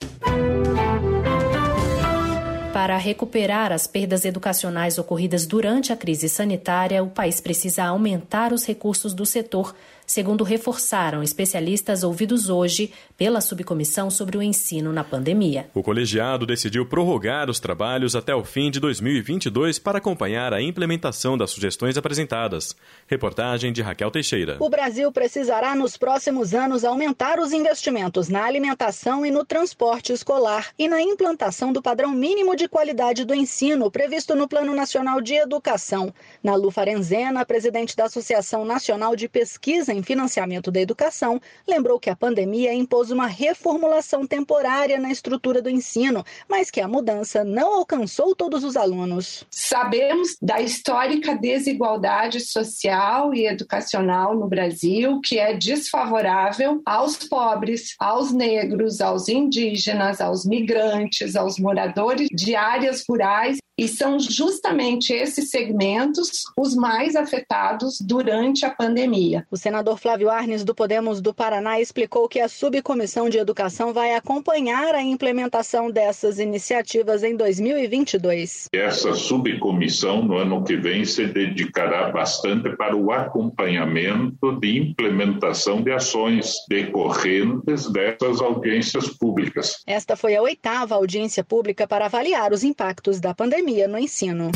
Para recuperar as perdas educacionais ocorridas durante a crise sanitária, o país precisa aumentar os recursos do setor, segundo reforçaram especialistas ouvidos hoje pela subcomissão sobre o ensino na pandemia. O colegiado decidiu prorrogar os trabalhos até o fim de dois mil e vinte e dois para acompanhar a implementação das sugestões apresentadas. Reportagem de Raquel Teixeira. O Brasil precisará nos próximos anos aumentar os investimentos na alimentação e no transporte escolar e na implantação do padrão mínimo de qualidade do ensino previsto no Plano Nacional de Educação. Nalu Farenzena, presidente da Associação Nacional de Pesquisa em Financiamento da Educação, lembrou que a pandemia impôs uma reformulação temporária na estrutura do ensino, mas que a mudança não alcançou todos os alunos. Sabemos da histórica desigualdade social e educacional no Brasil, que é desfavorável aos pobres, aos negros, aos indígenas, aos migrantes, aos moradores de áreas rurais, e são justamente esses segmentos os mais afetados durante a pandemia. O senador Flávio Arnes, do Podemos do Paraná, explicou que a Subcomissão de Educação vai acompanhar a implementação dessas iniciativas em dois mil e vinte e dois. Essa subcomissão, no ano que vem, se dedicará bastante para o acompanhamento de implementação de ações decorrentes dessas audiências públicas. Esta foi a oitava audiência pública para avaliar os impactos da pandemia no ensino.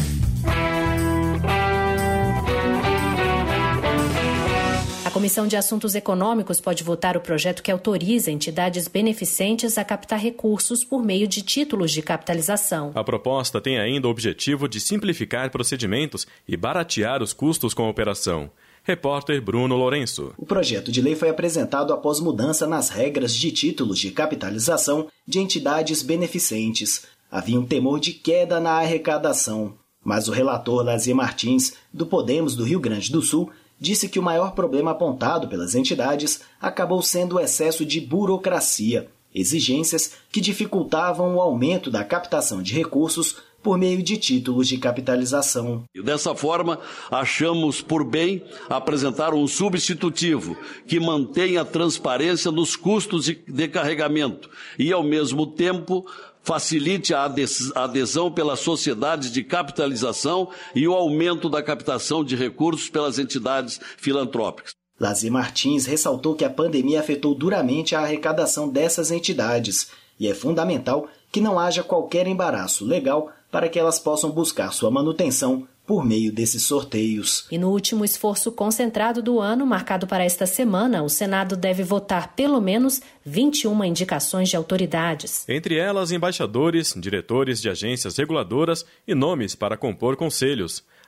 A Comissão de Assuntos Econômicos pode votar o projeto que autoriza entidades beneficentes a captar recursos por meio de títulos de capitalização. A proposta tem ainda o objetivo de simplificar procedimentos e baratear os custos com a operação. Repórter Bruno Lourenço. O projeto de lei foi apresentado após mudança nas regras de títulos de capitalização de entidades beneficentes. Havia um temor de queda na arrecadação, mas o relator Lazier Martins, do Podemos do Rio Grande do Sul, disse que o maior problema apontado pelas entidades acabou sendo o excesso de burocracia, exigências que dificultavam o aumento da captação de recursos por meio de títulos de capitalização. Dessa forma, achamos por bem apresentar um substitutivo que mantenha a transparência nos custos de carregamento e, ao mesmo tempo, facilite a adesão pelas sociedades de capitalização e o aumento da captação de recursos pelas entidades filantrópicas. Lazier Martins ressaltou que a pandemia afetou duramente a arrecadação dessas entidades e é fundamental que não haja qualquer embaraço legal para que elas possam buscar sua manutenção por meio desses sorteios. E no último esforço concentrado do ano, marcado para esta semana, o Senado deve votar pelo menos vinte e uma indicações de autoridades. Entre elas, embaixadores, diretores de agências reguladoras e nomes para compor conselhos.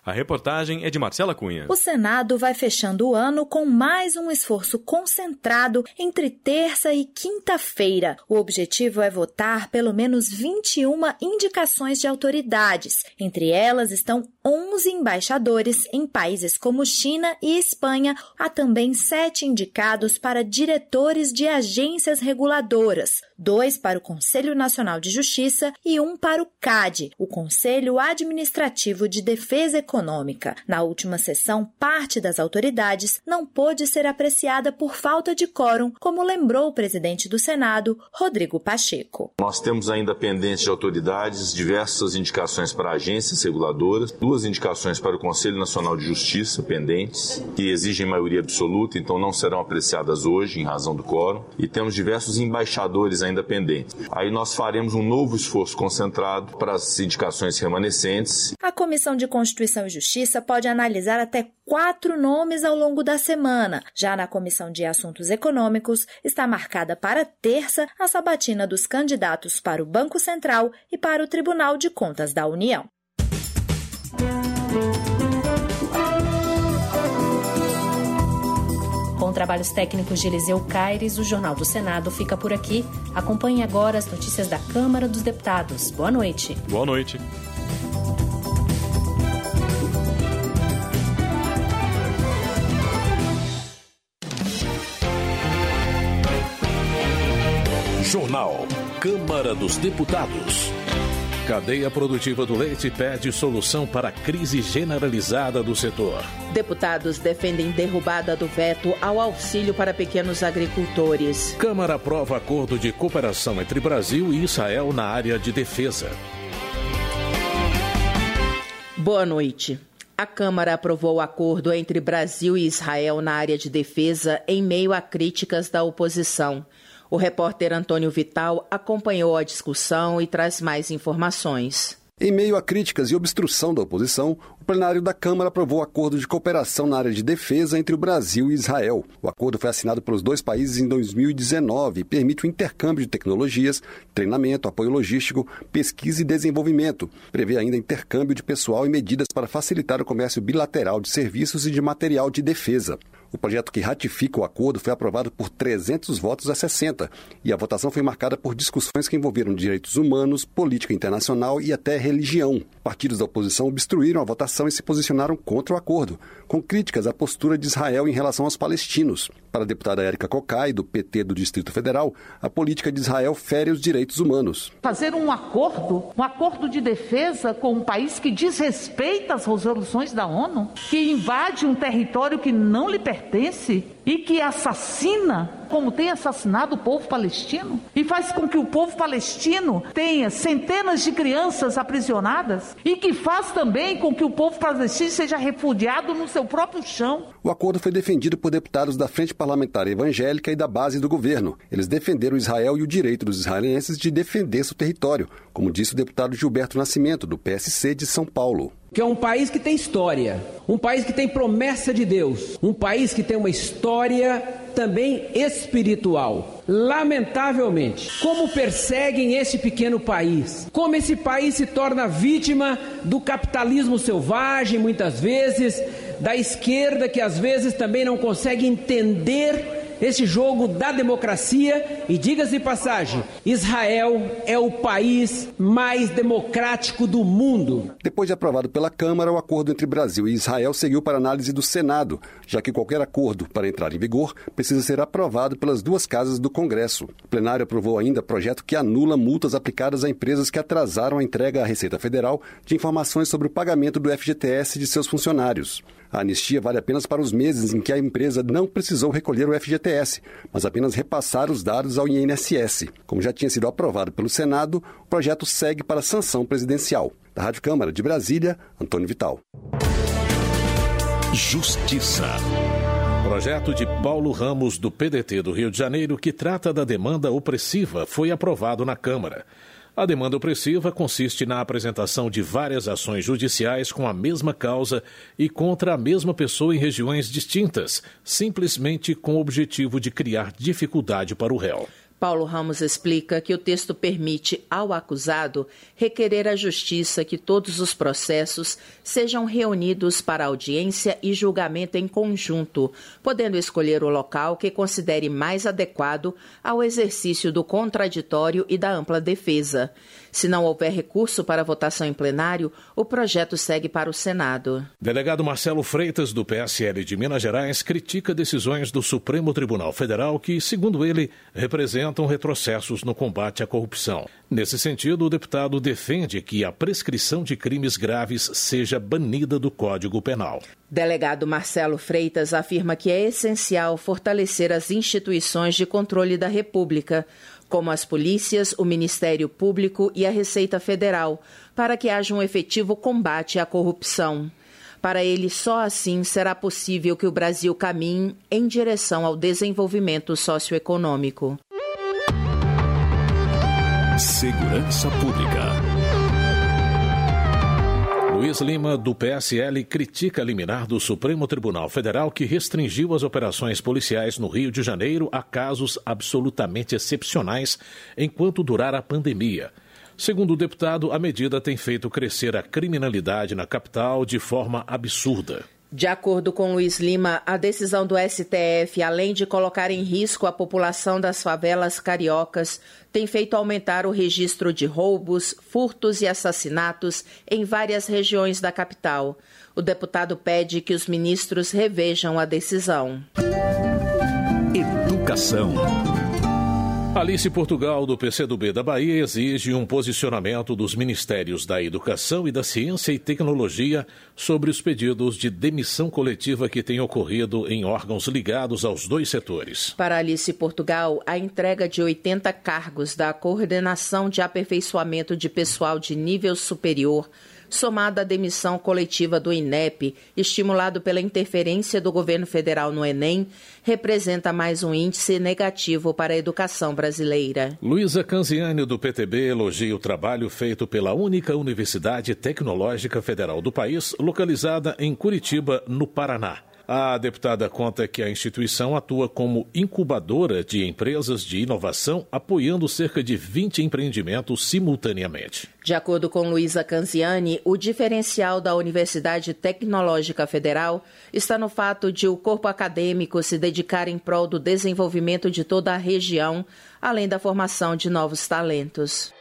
A reportagem é de Marcela Cunha. O Senado vai fechando o ano com mais um esforço concentrado entre terça e quinta-feira. O objetivo é votar pelo menos vinte e uma indicações de autoridades. Entre elas estão onze embaixadores em países como China e Espanha. Há também sete indicados para diretores de agências reguladoras, dois para o Conselho Nacional de Justiça e um para o C A D, o Conselho Administrativo de Defesa Econômica. Na última sessão, parte das autoridades não pôde ser apreciada por falta de quórum, como lembrou o presidente do Senado, Rodrigo Pacheco. Nós temos ainda pendentes de autoridades diversas indicações para agências reguladoras, duas indicações para o Conselho Nacional de Justiça pendentes, que exigem maioria absoluta, então não serão apreciadas hoje em razão do quórum, e temos diversos embaixadores ainda pendentes. Aí nós faremos um novo esforço concentrado para as indicações remanescentes. A Comissão de Constituição e Justiça pode analisar até quatro nomes ao longo da semana. Já na Comissão de Assuntos Econômicos, está marcada para terça a sabatina dos candidatos para o Banco Central e para o Tribunal de Contas da União. Com trabalhos técnicos de Eliseu Caires, o Jornal do Senado fica por aqui. Acompanhe agora as notícias da Câmara dos Deputados. Boa noite. Boa noite. Jornal Câmara dos Deputados. Cadeia produtiva do leite pede solução para a crise generalizada do setor. Deputados defendem derrubada do veto ao auxílio para pequenos agricultores. Câmara aprova acordo de cooperação entre Brasil e Israel na área de defesa. Boa noite. A Câmara aprovou o acordo entre Brasil e Israel na área de defesa em meio a críticas da oposição. O repórter Antônio Vital acompanhou a discussão e traz mais informações. Em meio a críticas e obstrução da oposição, o plenário da Câmara aprovou o acordo de cooperação na área de defesa entre o Brasil e Israel. O acordo foi assinado pelos dois países em dois mil e dezenove e permite o intercâmbio de tecnologias, treinamento, apoio logístico, pesquisa e desenvolvimento. Prevê ainda intercâmbio de pessoal e medidas para facilitar o comércio bilateral de serviços e de material de defesa. O projeto que ratifica o acordo foi aprovado por trezentos votos a sessenta e a votação foi marcada por discussões que envolveram direitos humanos, política internacional e até religião. Partidos da oposição obstruíram a votação e se posicionaram contra o acordo, com críticas à postura de Israel em relação aos palestinos. Para a deputada Érica Cocai, do P T do Distrito Federal, a política de Israel fere os direitos humanos. Fazer um acordo, um acordo de defesa com um país que desrespeita as resoluções da ONU, que invade um território que não lhe pertence e que assassina, como tem assassinado o povo palestino, e faz com que o povo palestino tenha centenas de crianças aprisionadas e que faz também com que o povo palestino seja refugiado no seu próprio chão. O acordo foi defendido por deputados da Frente Parlamentar Evangélica e da base do governo. Eles defenderam Israel e o direito dos israelenses de defender seu território, como disse o deputado Gilberto Nascimento, do P S C de São Paulo. Que é um país que tem história, um país que tem promessa de Deus, um país que tem uma história também espiritual. Lamentavelmente, como perseguem esse pequeno país, como esse país se torna vítima do capitalismo selvagem, muitas vezes, da esquerda que às vezes também não consegue entender esse jogo da democracia. E diga-se de passagem, Israel é o país mais democrático do mundo. Depois de aprovado pela Câmara, o acordo entre Brasil e Israel seguiu para análise do Senado, já que qualquer acordo para entrar em vigor precisa ser aprovado pelas duas casas do Congresso. O plenário aprovou ainda projeto que anula multas aplicadas a empresas que atrasaram a entrega à Receita Federal de informações sobre o pagamento do F G T S de seus funcionários. A anistia vale apenas para os meses em que a empresa não precisou recolher o F G T S, mas apenas repassar os dados ao I N S S. Como já tinha sido aprovado pelo Senado, o projeto segue para sanção presidencial. Da Rádio Câmara de Brasília, Antônio Vital. Justiça. Projeto de Paulo Ramos, do P D T do Rio de Janeiro, que trata da demanda opressiva, foi aprovado na Câmara. A demanda opressiva consiste na apresentação de várias ações judiciais com a mesma causa e contra a mesma pessoa em regiões distintas, simplesmente com o objetivo de criar dificuldade para o réu. Paulo Ramos explica que o texto permite ao acusado requerer à Justiça que todos os processos sejam reunidos para audiência e julgamento em conjunto, podendo escolher o local que considere mais adequado ao exercício do contraditório e da ampla defesa. Se não houver recurso para votação em plenário, o projeto segue para o Senado. Delegado Marcelo Freitas, do P S L de Minas Gerais, critica decisões do Supremo Tribunal Federal que, segundo ele, representam retrocessos no combate à corrupção. Nesse sentido, o deputado defende que a prescrição de crimes graves seja banida do Código Penal. Delegado Marcelo Freitas afirma que é essencial fortalecer as instituições de controle da República, como as polícias, o Ministério Público e a Receita Federal, para que haja um efetivo combate à corrupção. Para ele, só assim será possível que o Brasil caminhe em direção ao desenvolvimento socioeconômico. Segurança Pública. Luiz Lima, do P S L, critica a liminar do Supremo Tribunal Federal que restringiu as operações policiais no Rio de Janeiro a casos absolutamente excepcionais enquanto durar a pandemia. Segundo o deputado, a medida tem feito crescer a criminalidade na capital de forma absurda. De acordo com Luiz Lima, a decisão do S T F, além de colocar em risco a população das favelas cariocas, tem feito aumentar o registro de roubos, furtos e assassinatos em várias regiões da capital. O deputado pede que os ministros revejam a decisão. Educação. Alice Portugal, do P C do B da Bahia, exige um posicionamento dos Ministérios da Educação e da Ciência e Tecnologia sobre os pedidos de demissão coletiva que têm ocorrido em órgãos ligados aos dois setores. Para Alice Portugal, a entrega de oitenta cargos da Coordenação de Aperfeiçoamento de Pessoal de Nível Superior, somada à demissão coletiva do INEP, estimulado pela interferência do governo federal no Enem, representa mais um índice negativo para a educação brasileira. Luísa Canziani, do P T B, elogia o trabalho feito pela única Universidade Tecnológica Federal do país, localizada em Curitiba, no Paraná. A deputada conta que a instituição atua como incubadora de empresas de inovação, apoiando cerca de vinte empreendimentos simultaneamente. De acordo com Luísa Canziani, o diferencial da Universidade Tecnológica Federal está no fato de o corpo acadêmico se dedicar em prol do desenvolvimento de toda a região, além da formação de novos talentos.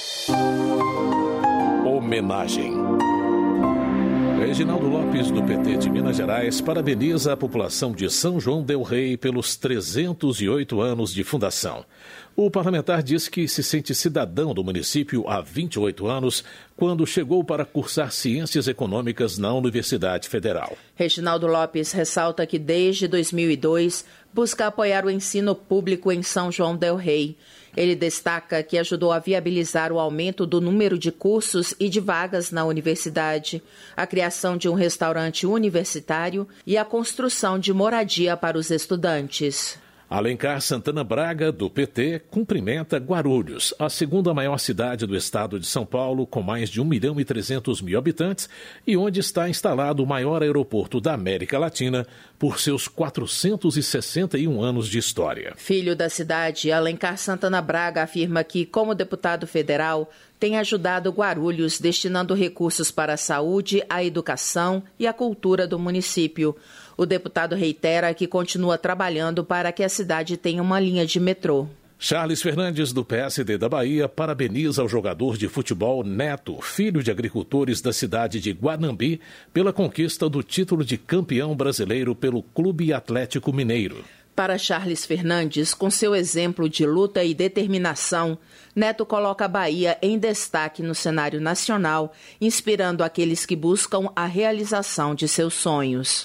Homenagem. Reginaldo Lopes, do P T de Minas Gerais, parabeniza a população de São João del Rei pelos trezentos e oito anos de fundação. O parlamentar diz que se sente cidadão do município há vinte e oito anos, quando chegou para cursar Ciências Econômicas na Universidade Federal. Reginaldo Lopes ressalta que desde dois mil e dois busca apoiar o ensino público em São João del Rei. Ele destaca que ajudou a viabilizar o aumento do número de cursos e de vagas na universidade, a criação de um restaurante universitário e a construção de moradia para os estudantes. Alencar Santana Braga, do P T, cumprimenta Guarulhos, a segunda maior cidade do estado de São Paulo, com mais de um milhão e trezentos mil habitantes, e onde está instalado o maior aeroporto da América Latina por seus quatrocentos e sessenta e um anos de história. Filho da cidade, Alencar Santana Braga afirma que, como deputado federal, tem ajudado Guarulhos destinando recursos para a saúde, a educação e a cultura do município. O deputado reitera que continua trabalhando para que a cidade tenha uma linha de metrô. Charles Fernandes, do P S D da Bahia, parabeniza o jogador de futebol Neto, filho de agricultores da cidade de Guanambi, pela conquista do título de campeão brasileiro pelo Clube Atlético Mineiro. Para Charles Fernandes, com seu exemplo de luta e determinação, Neto coloca a Bahia em destaque no cenário nacional, inspirando aqueles que buscam a realização de seus sonhos.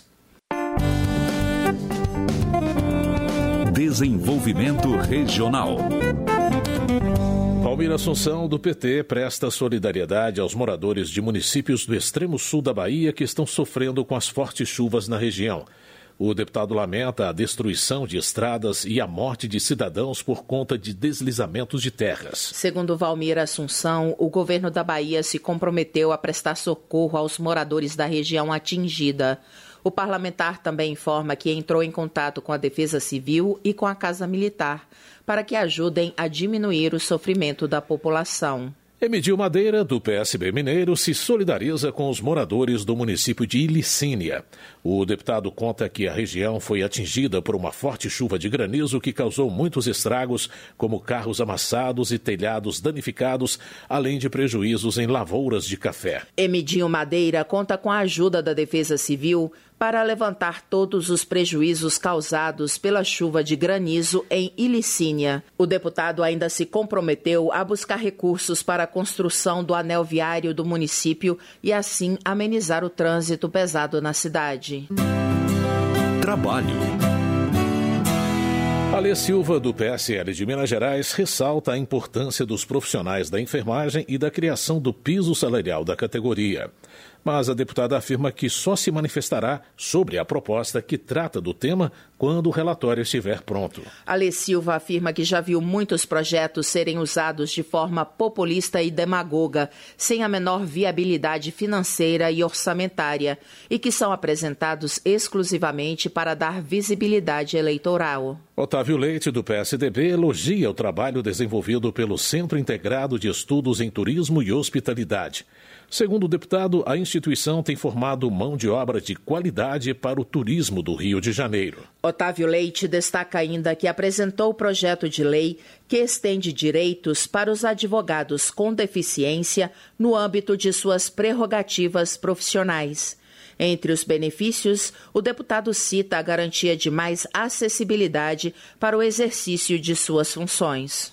Desenvolvimento Regional. Palmira Assunção, do P T, presta solidariedade aos moradores de municípios do extremo sul da Bahia que estão sofrendo com as fortes chuvas na região. O deputado lamenta a destruição de estradas e a morte de cidadãos por conta de deslizamentos de terras. Segundo Valmir Assunção, o governo da Bahia se comprometeu a prestar socorro aos moradores da região atingida. O parlamentar também informa que entrou em contato com a Defesa Civil e com a Casa Militar para que ajudem a diminuir o sofrimento da população. Emidio Madeira, do P S B Mineiro, se solidariza com os moradores do município de Ilicínia. O deputado conta que a região foi atingida por uma forte chuva de granizo que causou muitos estragos, como carros amassados e telhados danificados, além de prejuízos em lavouras de café. Emidio Madeira conta com a ajuda da Defesa Civil para levantar todos os prejuízos causados pela chuva de granizo em Ilicínia. O deputado ainda se comprometeu a buscar recursos para a construção do anel viário do município e assim amenizar o trânsito pesado na cidade. Trabalho. Alê Silva, do P S L de Minas Gerais, ressalta a importância dos profissionais da enfermagem e da criação do piso salarial da categoria. Mas a deputada afirma que só se manifestará sobre a proposta que trata do tema quando o relatório estiver pronto. Alê Silva afirma que já viu muitos projetos serem usados de forma populista e demagoga, sem a menor viabilidade financeira e orçamentária, e que são apresentados exclusivamente para dar visibilidade eleitoral. Otávio Leite, do P S D B, elogia o trabalho desenvolvido pelo Centro Integrado de Estudos em Turismo e Hospitalidade. Segundo o deputado, a instituição tem formado mão de obra de qualidade para o turismo do Rio de Janeiro. Otávio Leite destaca ainda que apresentou o projeto de lei que estende direitos para os advogados com deficiência no âmbito de suas prerrogativas profissionais. Entre os benefícios, o deputado cita a garantia de mais acessibilidade para o exercício de suas funções.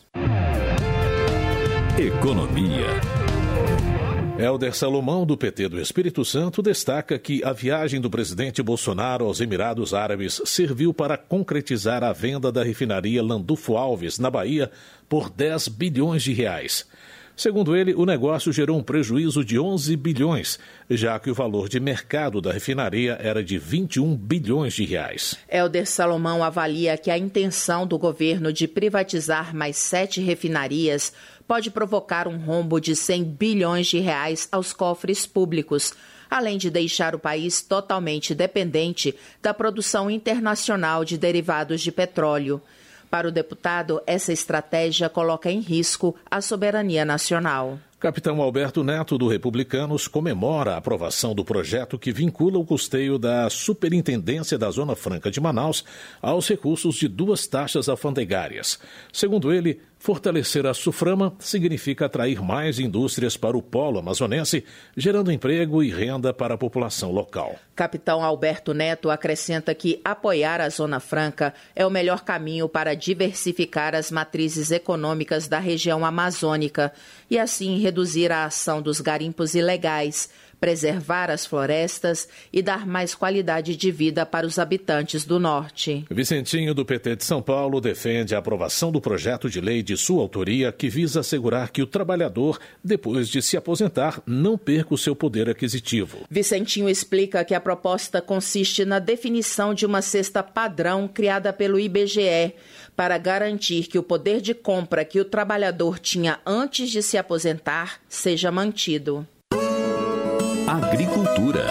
Economia. Hélder Salomão, do P T do Espírito Santo, destaca que a viagem do presidente Bolsonaro aos Emirados Árabes serviu para concretizar a venda da refinaria Landulfo Alves, na Bahia, por dez bilhões de reais. Segundo ele, o negócio gerou um prejuízo de onze bilhões, já que o valor de mercado da refinaria era de vinte e um bilhões de reais. Hélder Salomão avalia que a intenção do governo de privatizar mais sete refinarias pode provocar um rombo de cem bilhões de reais aos cofres públicos, além de deixar o país totalmente dependente da produção internacional de derivados de petróleo. Para o deputado, essa estratégia coloca em risco a soberania nacional. Capitão Alberto Neto, do Republicanos, comemora a aprovação do projeto que vincula o custeio da Superintendência da Zona Franca de Manaus aos recursos de duas taxas alfandegárias. Segundo ele, fortalecer a SUFRAMA significa atrair mais indústrias para o polo amazonense, gerando emprego e renda para a população local. Capitão Alberto Neto acrescenta que apoiar a Zona Franca é o melhor caminho para diversificar as matrizes econômicas da região amazônica e assim reduzir a ação dos garimpos ilegais, preservar as florestas e dar mais qualidade de vida para os habitantes do norte. Vicentinho, do P T de São Paulo, defende a aprovação do projeto de lei de sua autoria que visa assegurar que o trabalhador, depois de se aposentar, não perca o seu poder aquisitivo. Vicentinho explica que a proposta consiste na definição de uma cesta padrão criada pelo I B G E para garantir que o poder de compra que o trabalhador tinha antes de se aposentar seja mantido. Agricultura.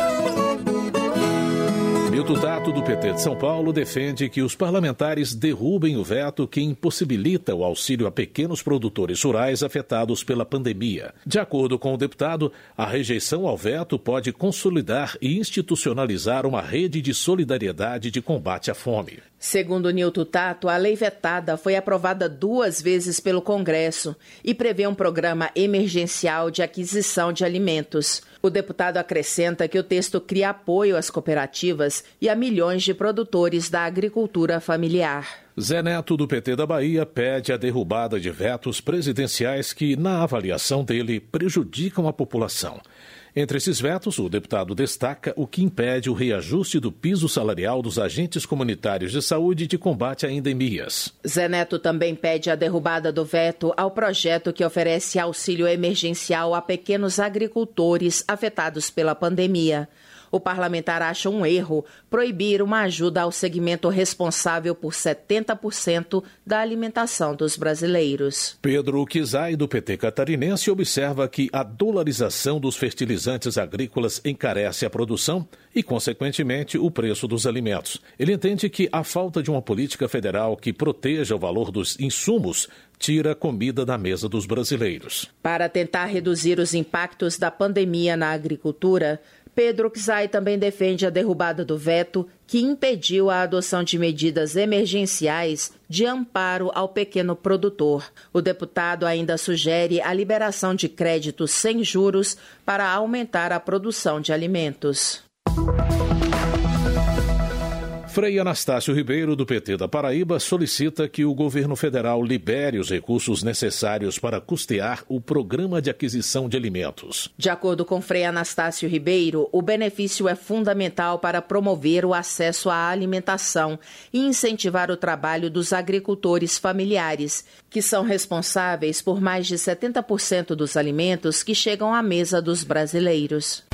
Milton Tato, do P T de São Paulo, defende que os parlamentares derrubem o veto que impossibilita o auxílio a pequenos produtores rurais afetados pela pandemia. De acordo com o deputado, a rejeição ao veto pode consolidar e institucionalizar uma rede de solidariedade de combate à fome. Segundo Nilton Tato, a lei vetada foi aprovada duas vezes pelo Congresso e prevê um programa emergencial de aquisição de alimentos. O deputado acrescenta que o texto cria apoio às cooperativas e a milhões de produtores da agricultura familiar. Zé Neto, do P T da Bahia, pede a derrubada de vetos presidenciais que, na avaliação dele, prejudicam a população. Entre esses vetos, o deputado destaca o que impede o reajuste do piso salarial dos agentes comunitários de saúde de combate a endemias. Zé Neto também pede a derrubada do veto ao projeto que oferece auxílio emergencial a pequenos agricultores afetados pela pandemia. O parlamentar acha um erro proibir uma ajuda ao segmento responsável por setenta por cento da alimentação dos brasileiros. Pedro Kizai, do P T catarinense, observa que a dolarização dos fertilizantes agrícolas encarece a produção e, consequentemente, o preço dos alimentos. Ele entende que a falta de uma política federal que proteja o valor dos insumos tira comida da mesa dos brasileiros. Para tentar reduzir os impactos da pandemia na agricultura, Pedro Kizai também defende a derrubada do veto que impediu a adoção de medidas emergenciais de amparo ao pequeno produtor. O deputado ainda sugere a liberação de créditos sem juros para aumentar a produção de alimentos. Frei Anastácio Ribeiro, do P T da Paraíba, solicita que o governo federal libere os recursos necessários para custear o programa de aquisição de alimentos. De acordo com Frei Anastácio Ribeiro, o benefício é fundamental para promover o acesso à alimentação e incentivar o trabalho dos agricultores familiares, que são responsáveis por mais de setenta por cento dos alimentos que chegam à mesa dos brasileiros.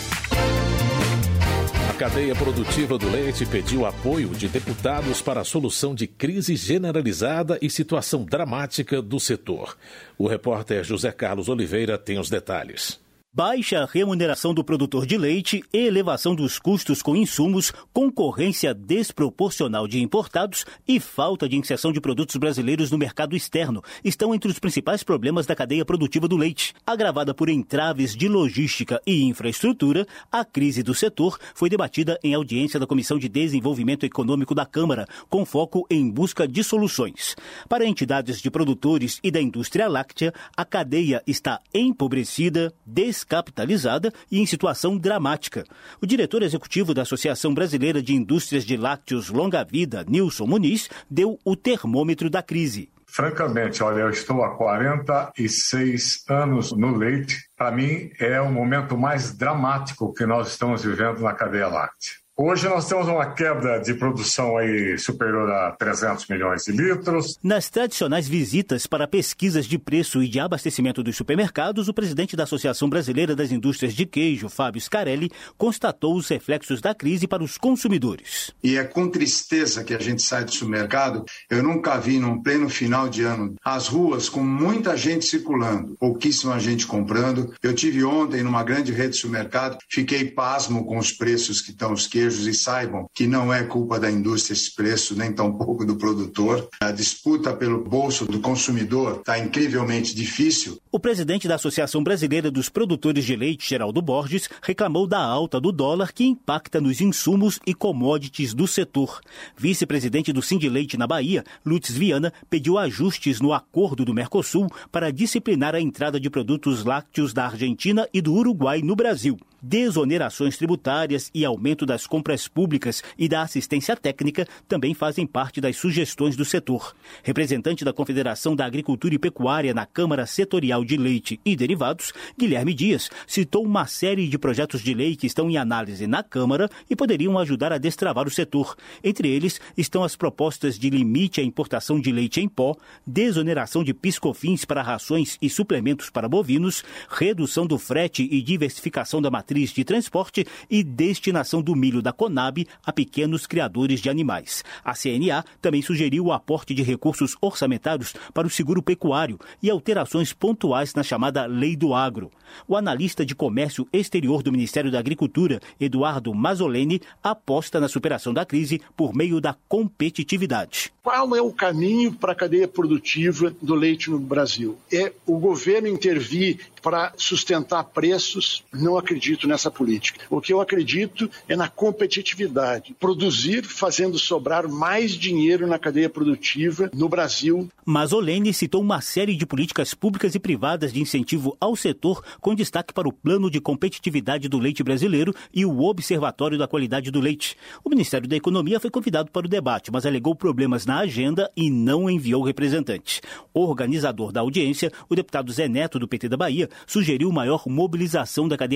A cadeia produtiva do leite pediu apoio de deputados para a solução de crise generalizada e situação dramática do setor. O repórter José Carlos Oliveira tem os detalhes. Baixa remuneração do produtor de leite, elevação dos custos com insumos, concorrência desproporcional de importados e falta de inserção de produtos brasileiros no mercado externo estão entre os principais problemas da cadeia produtiva do leite. Agravada por entraves de logística e infraestrutura, a crise do setor foi debatida em audiência da Comissão de Desenvolvimento Econômico da Câmara, com foco em busca de soluções. Para entidades de produtores e da indústria láctea, a cadeia está empobrecida, descapitalizada, capitalizada e em situação dramática. O diretor executivo da Associação Brasileira de Indústrias de Lácteos Longa Vida, Nilson Muniz, deu o termômetro da crise. Francamente, olha, eu estou há quarenta e seis anos no leite. Para mim, é o momento mais dramático que nós estamos vivendo na cadeia láctea. Hoje nós temos uma queda de produção aí superior a trezentos milhões de litros. Nas tradicionais visitas para pesquisas de preço e de abastecimento dos supermercados, o presidente da Associação Brasileira das Indústrias de Queijo, Fábio Scarelli, constatou os reflexos da crise para os consumidores. E é com tristeza que a gente sai do supermercado. Eu nunca vi, num pleno final de ano, as ruas com muita gente circulando, pouquíssima gente comprando. Eu tive ontem numa grande rede de supermercado, fiquei pasmo com os preços que estão os queijos. E saibam que não é culpa da indústria esse preço, nem tampouco do produtor. A disputa pelo bolso do consumidor está incrivelmente difícil. O presidente da Associação Brasileira dos Produtores de Leite, Geraldo Borges, reclamou da alta do dólar que impacta nos insumos e commodities do setor. Vice-presidente do Sindileite na Bahia, Lutz Viana, pediu ajustes no acordo do Mercosul para disciplinar a entrada de produtos lácteos da Argentina e do Uruguai no Brasil. Desonerações tributárias e aumento das compras públicas e da assistência técnica também fazem parte das sugestões do setor. Representante da Confederação da Agricultura e Pecuária na Câmara Setorial de Leite e Derivados, Guilherme Dias, citou uma série de projetos de lei que estão em análise na Câmara e poderiam ajudar a destravar o setor. Entre eles estão as propostas de limite à importação de leite em pó, desoneração de piscofins para rações e suplementos para bovinos, redução do frete e diversificação da matriz de transporte e destinação do milho da Conab a pequenos criadores de animais. A C N A também sugeriu o aporte de recursos orçamentários para o seguro pecuário e alterações pontuais na chamada Lei do Agro. O analista de comércio exterior do Ministério da Agricultura, Eduardo Mazzoleni, aposta na superação da crise por meio da competitividade. Qual é o caminho para a cadeia produtiva do leite no Brasil? É o governo intervir para sustentar preços? Não acredito nessa política. O que eu acredito é na competitividade. Produzir fazendo sobrar mais dinheiro na cadeia produtiva no Brasil. Mazzoleni citou uma série de políticas públicas e privadas de incentivo ao setor, com destaque para o Plano de Competitividade do Leite Brasileiro e o Observatório da Qualidade do Leite. O Ministério da Economia foi convidado para o debate, mas alegou problemas na agenda e não enviou representante. O organizador da audiência, o deputado Zé Neto, do P T da Bahia, sugeriu maior mobilização da cadeia produtiva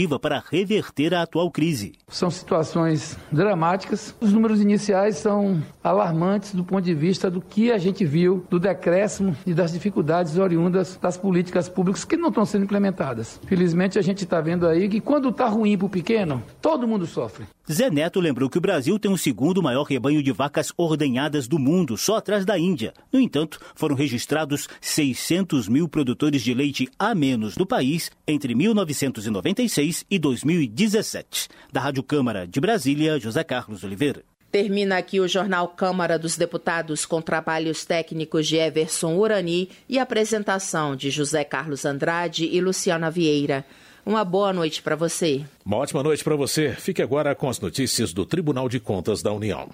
efetiva para reverter a atual crise. São situações dramáticas. Os números iniciais são alarmantes do ponto de vista do que a gente viu do decréscimo e das dificuldades oriundas das políticas públicas que não estão sendo implementadas. Felizmente, a gente está vendo aí que quando está ruim para o pequeno, todo mundo sofre. Zé Neto lembrou que o Brasil tem o segundo maior rebanho de vacas ordenhadas do mundo, só atrás da Índia. No entanto, foram registrados seiscentos mil produtores de leite a menos no país entre mil novecentos e noventa e seis e dois mil e dezessete. Da Rádio Câmara de Brasília, José Carlos Oliveira. Termina aqui o Jornal Câmara dos Deputados com trabalhos técnicos de Everson Urani e apresentação de José Carlos Andrade e Luciana Vieira. Uma boa noite para você. Uma ótima noite para você. Fique agora com as notícias do Tribunal de Contas da União.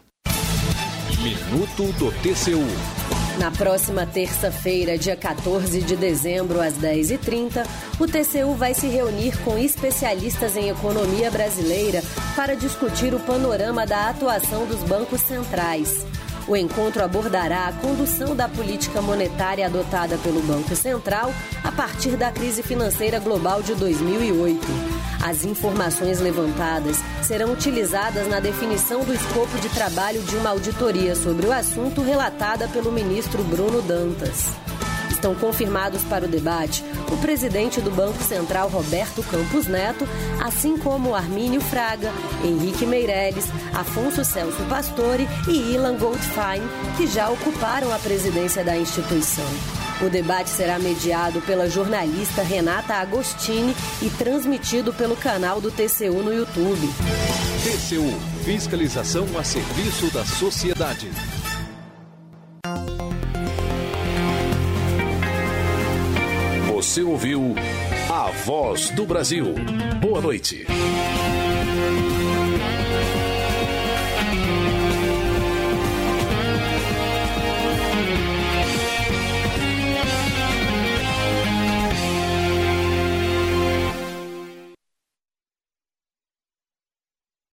Minuto do T C U. Na próxima terça-feira, dia quatorze de dezembro, às dez e trinta, o T C U vai se reunir com especialistas em economia brasileira para discutir o panorama da atuação dos bancos centrais. O encontro abordará a condução da política monetária adotada pelo Banco Central a partir da crise financeira global de dois mil e oito. As informações levantadas serão utilizadas na definição do escopo de trabalho de uma auditoria sobre o assunto relatada pelo ministro Bruno Dantas. Estão confirmados para o debate o presidente do Banco Central, Roberto Campos Neto, assim como Armínio Fraga, Henrique Meirelles, Afonso Celso Pastore e Ilan Goldfein, que já ocuparam a presidência da instituição. O debate será mediado pela jornalista Renata Agostini e transmitido pelo canal do T C U no YouTube. T C U, fiscalização a serviço da sociedade. Você ouviu A Voz do Brasil. Boa noite.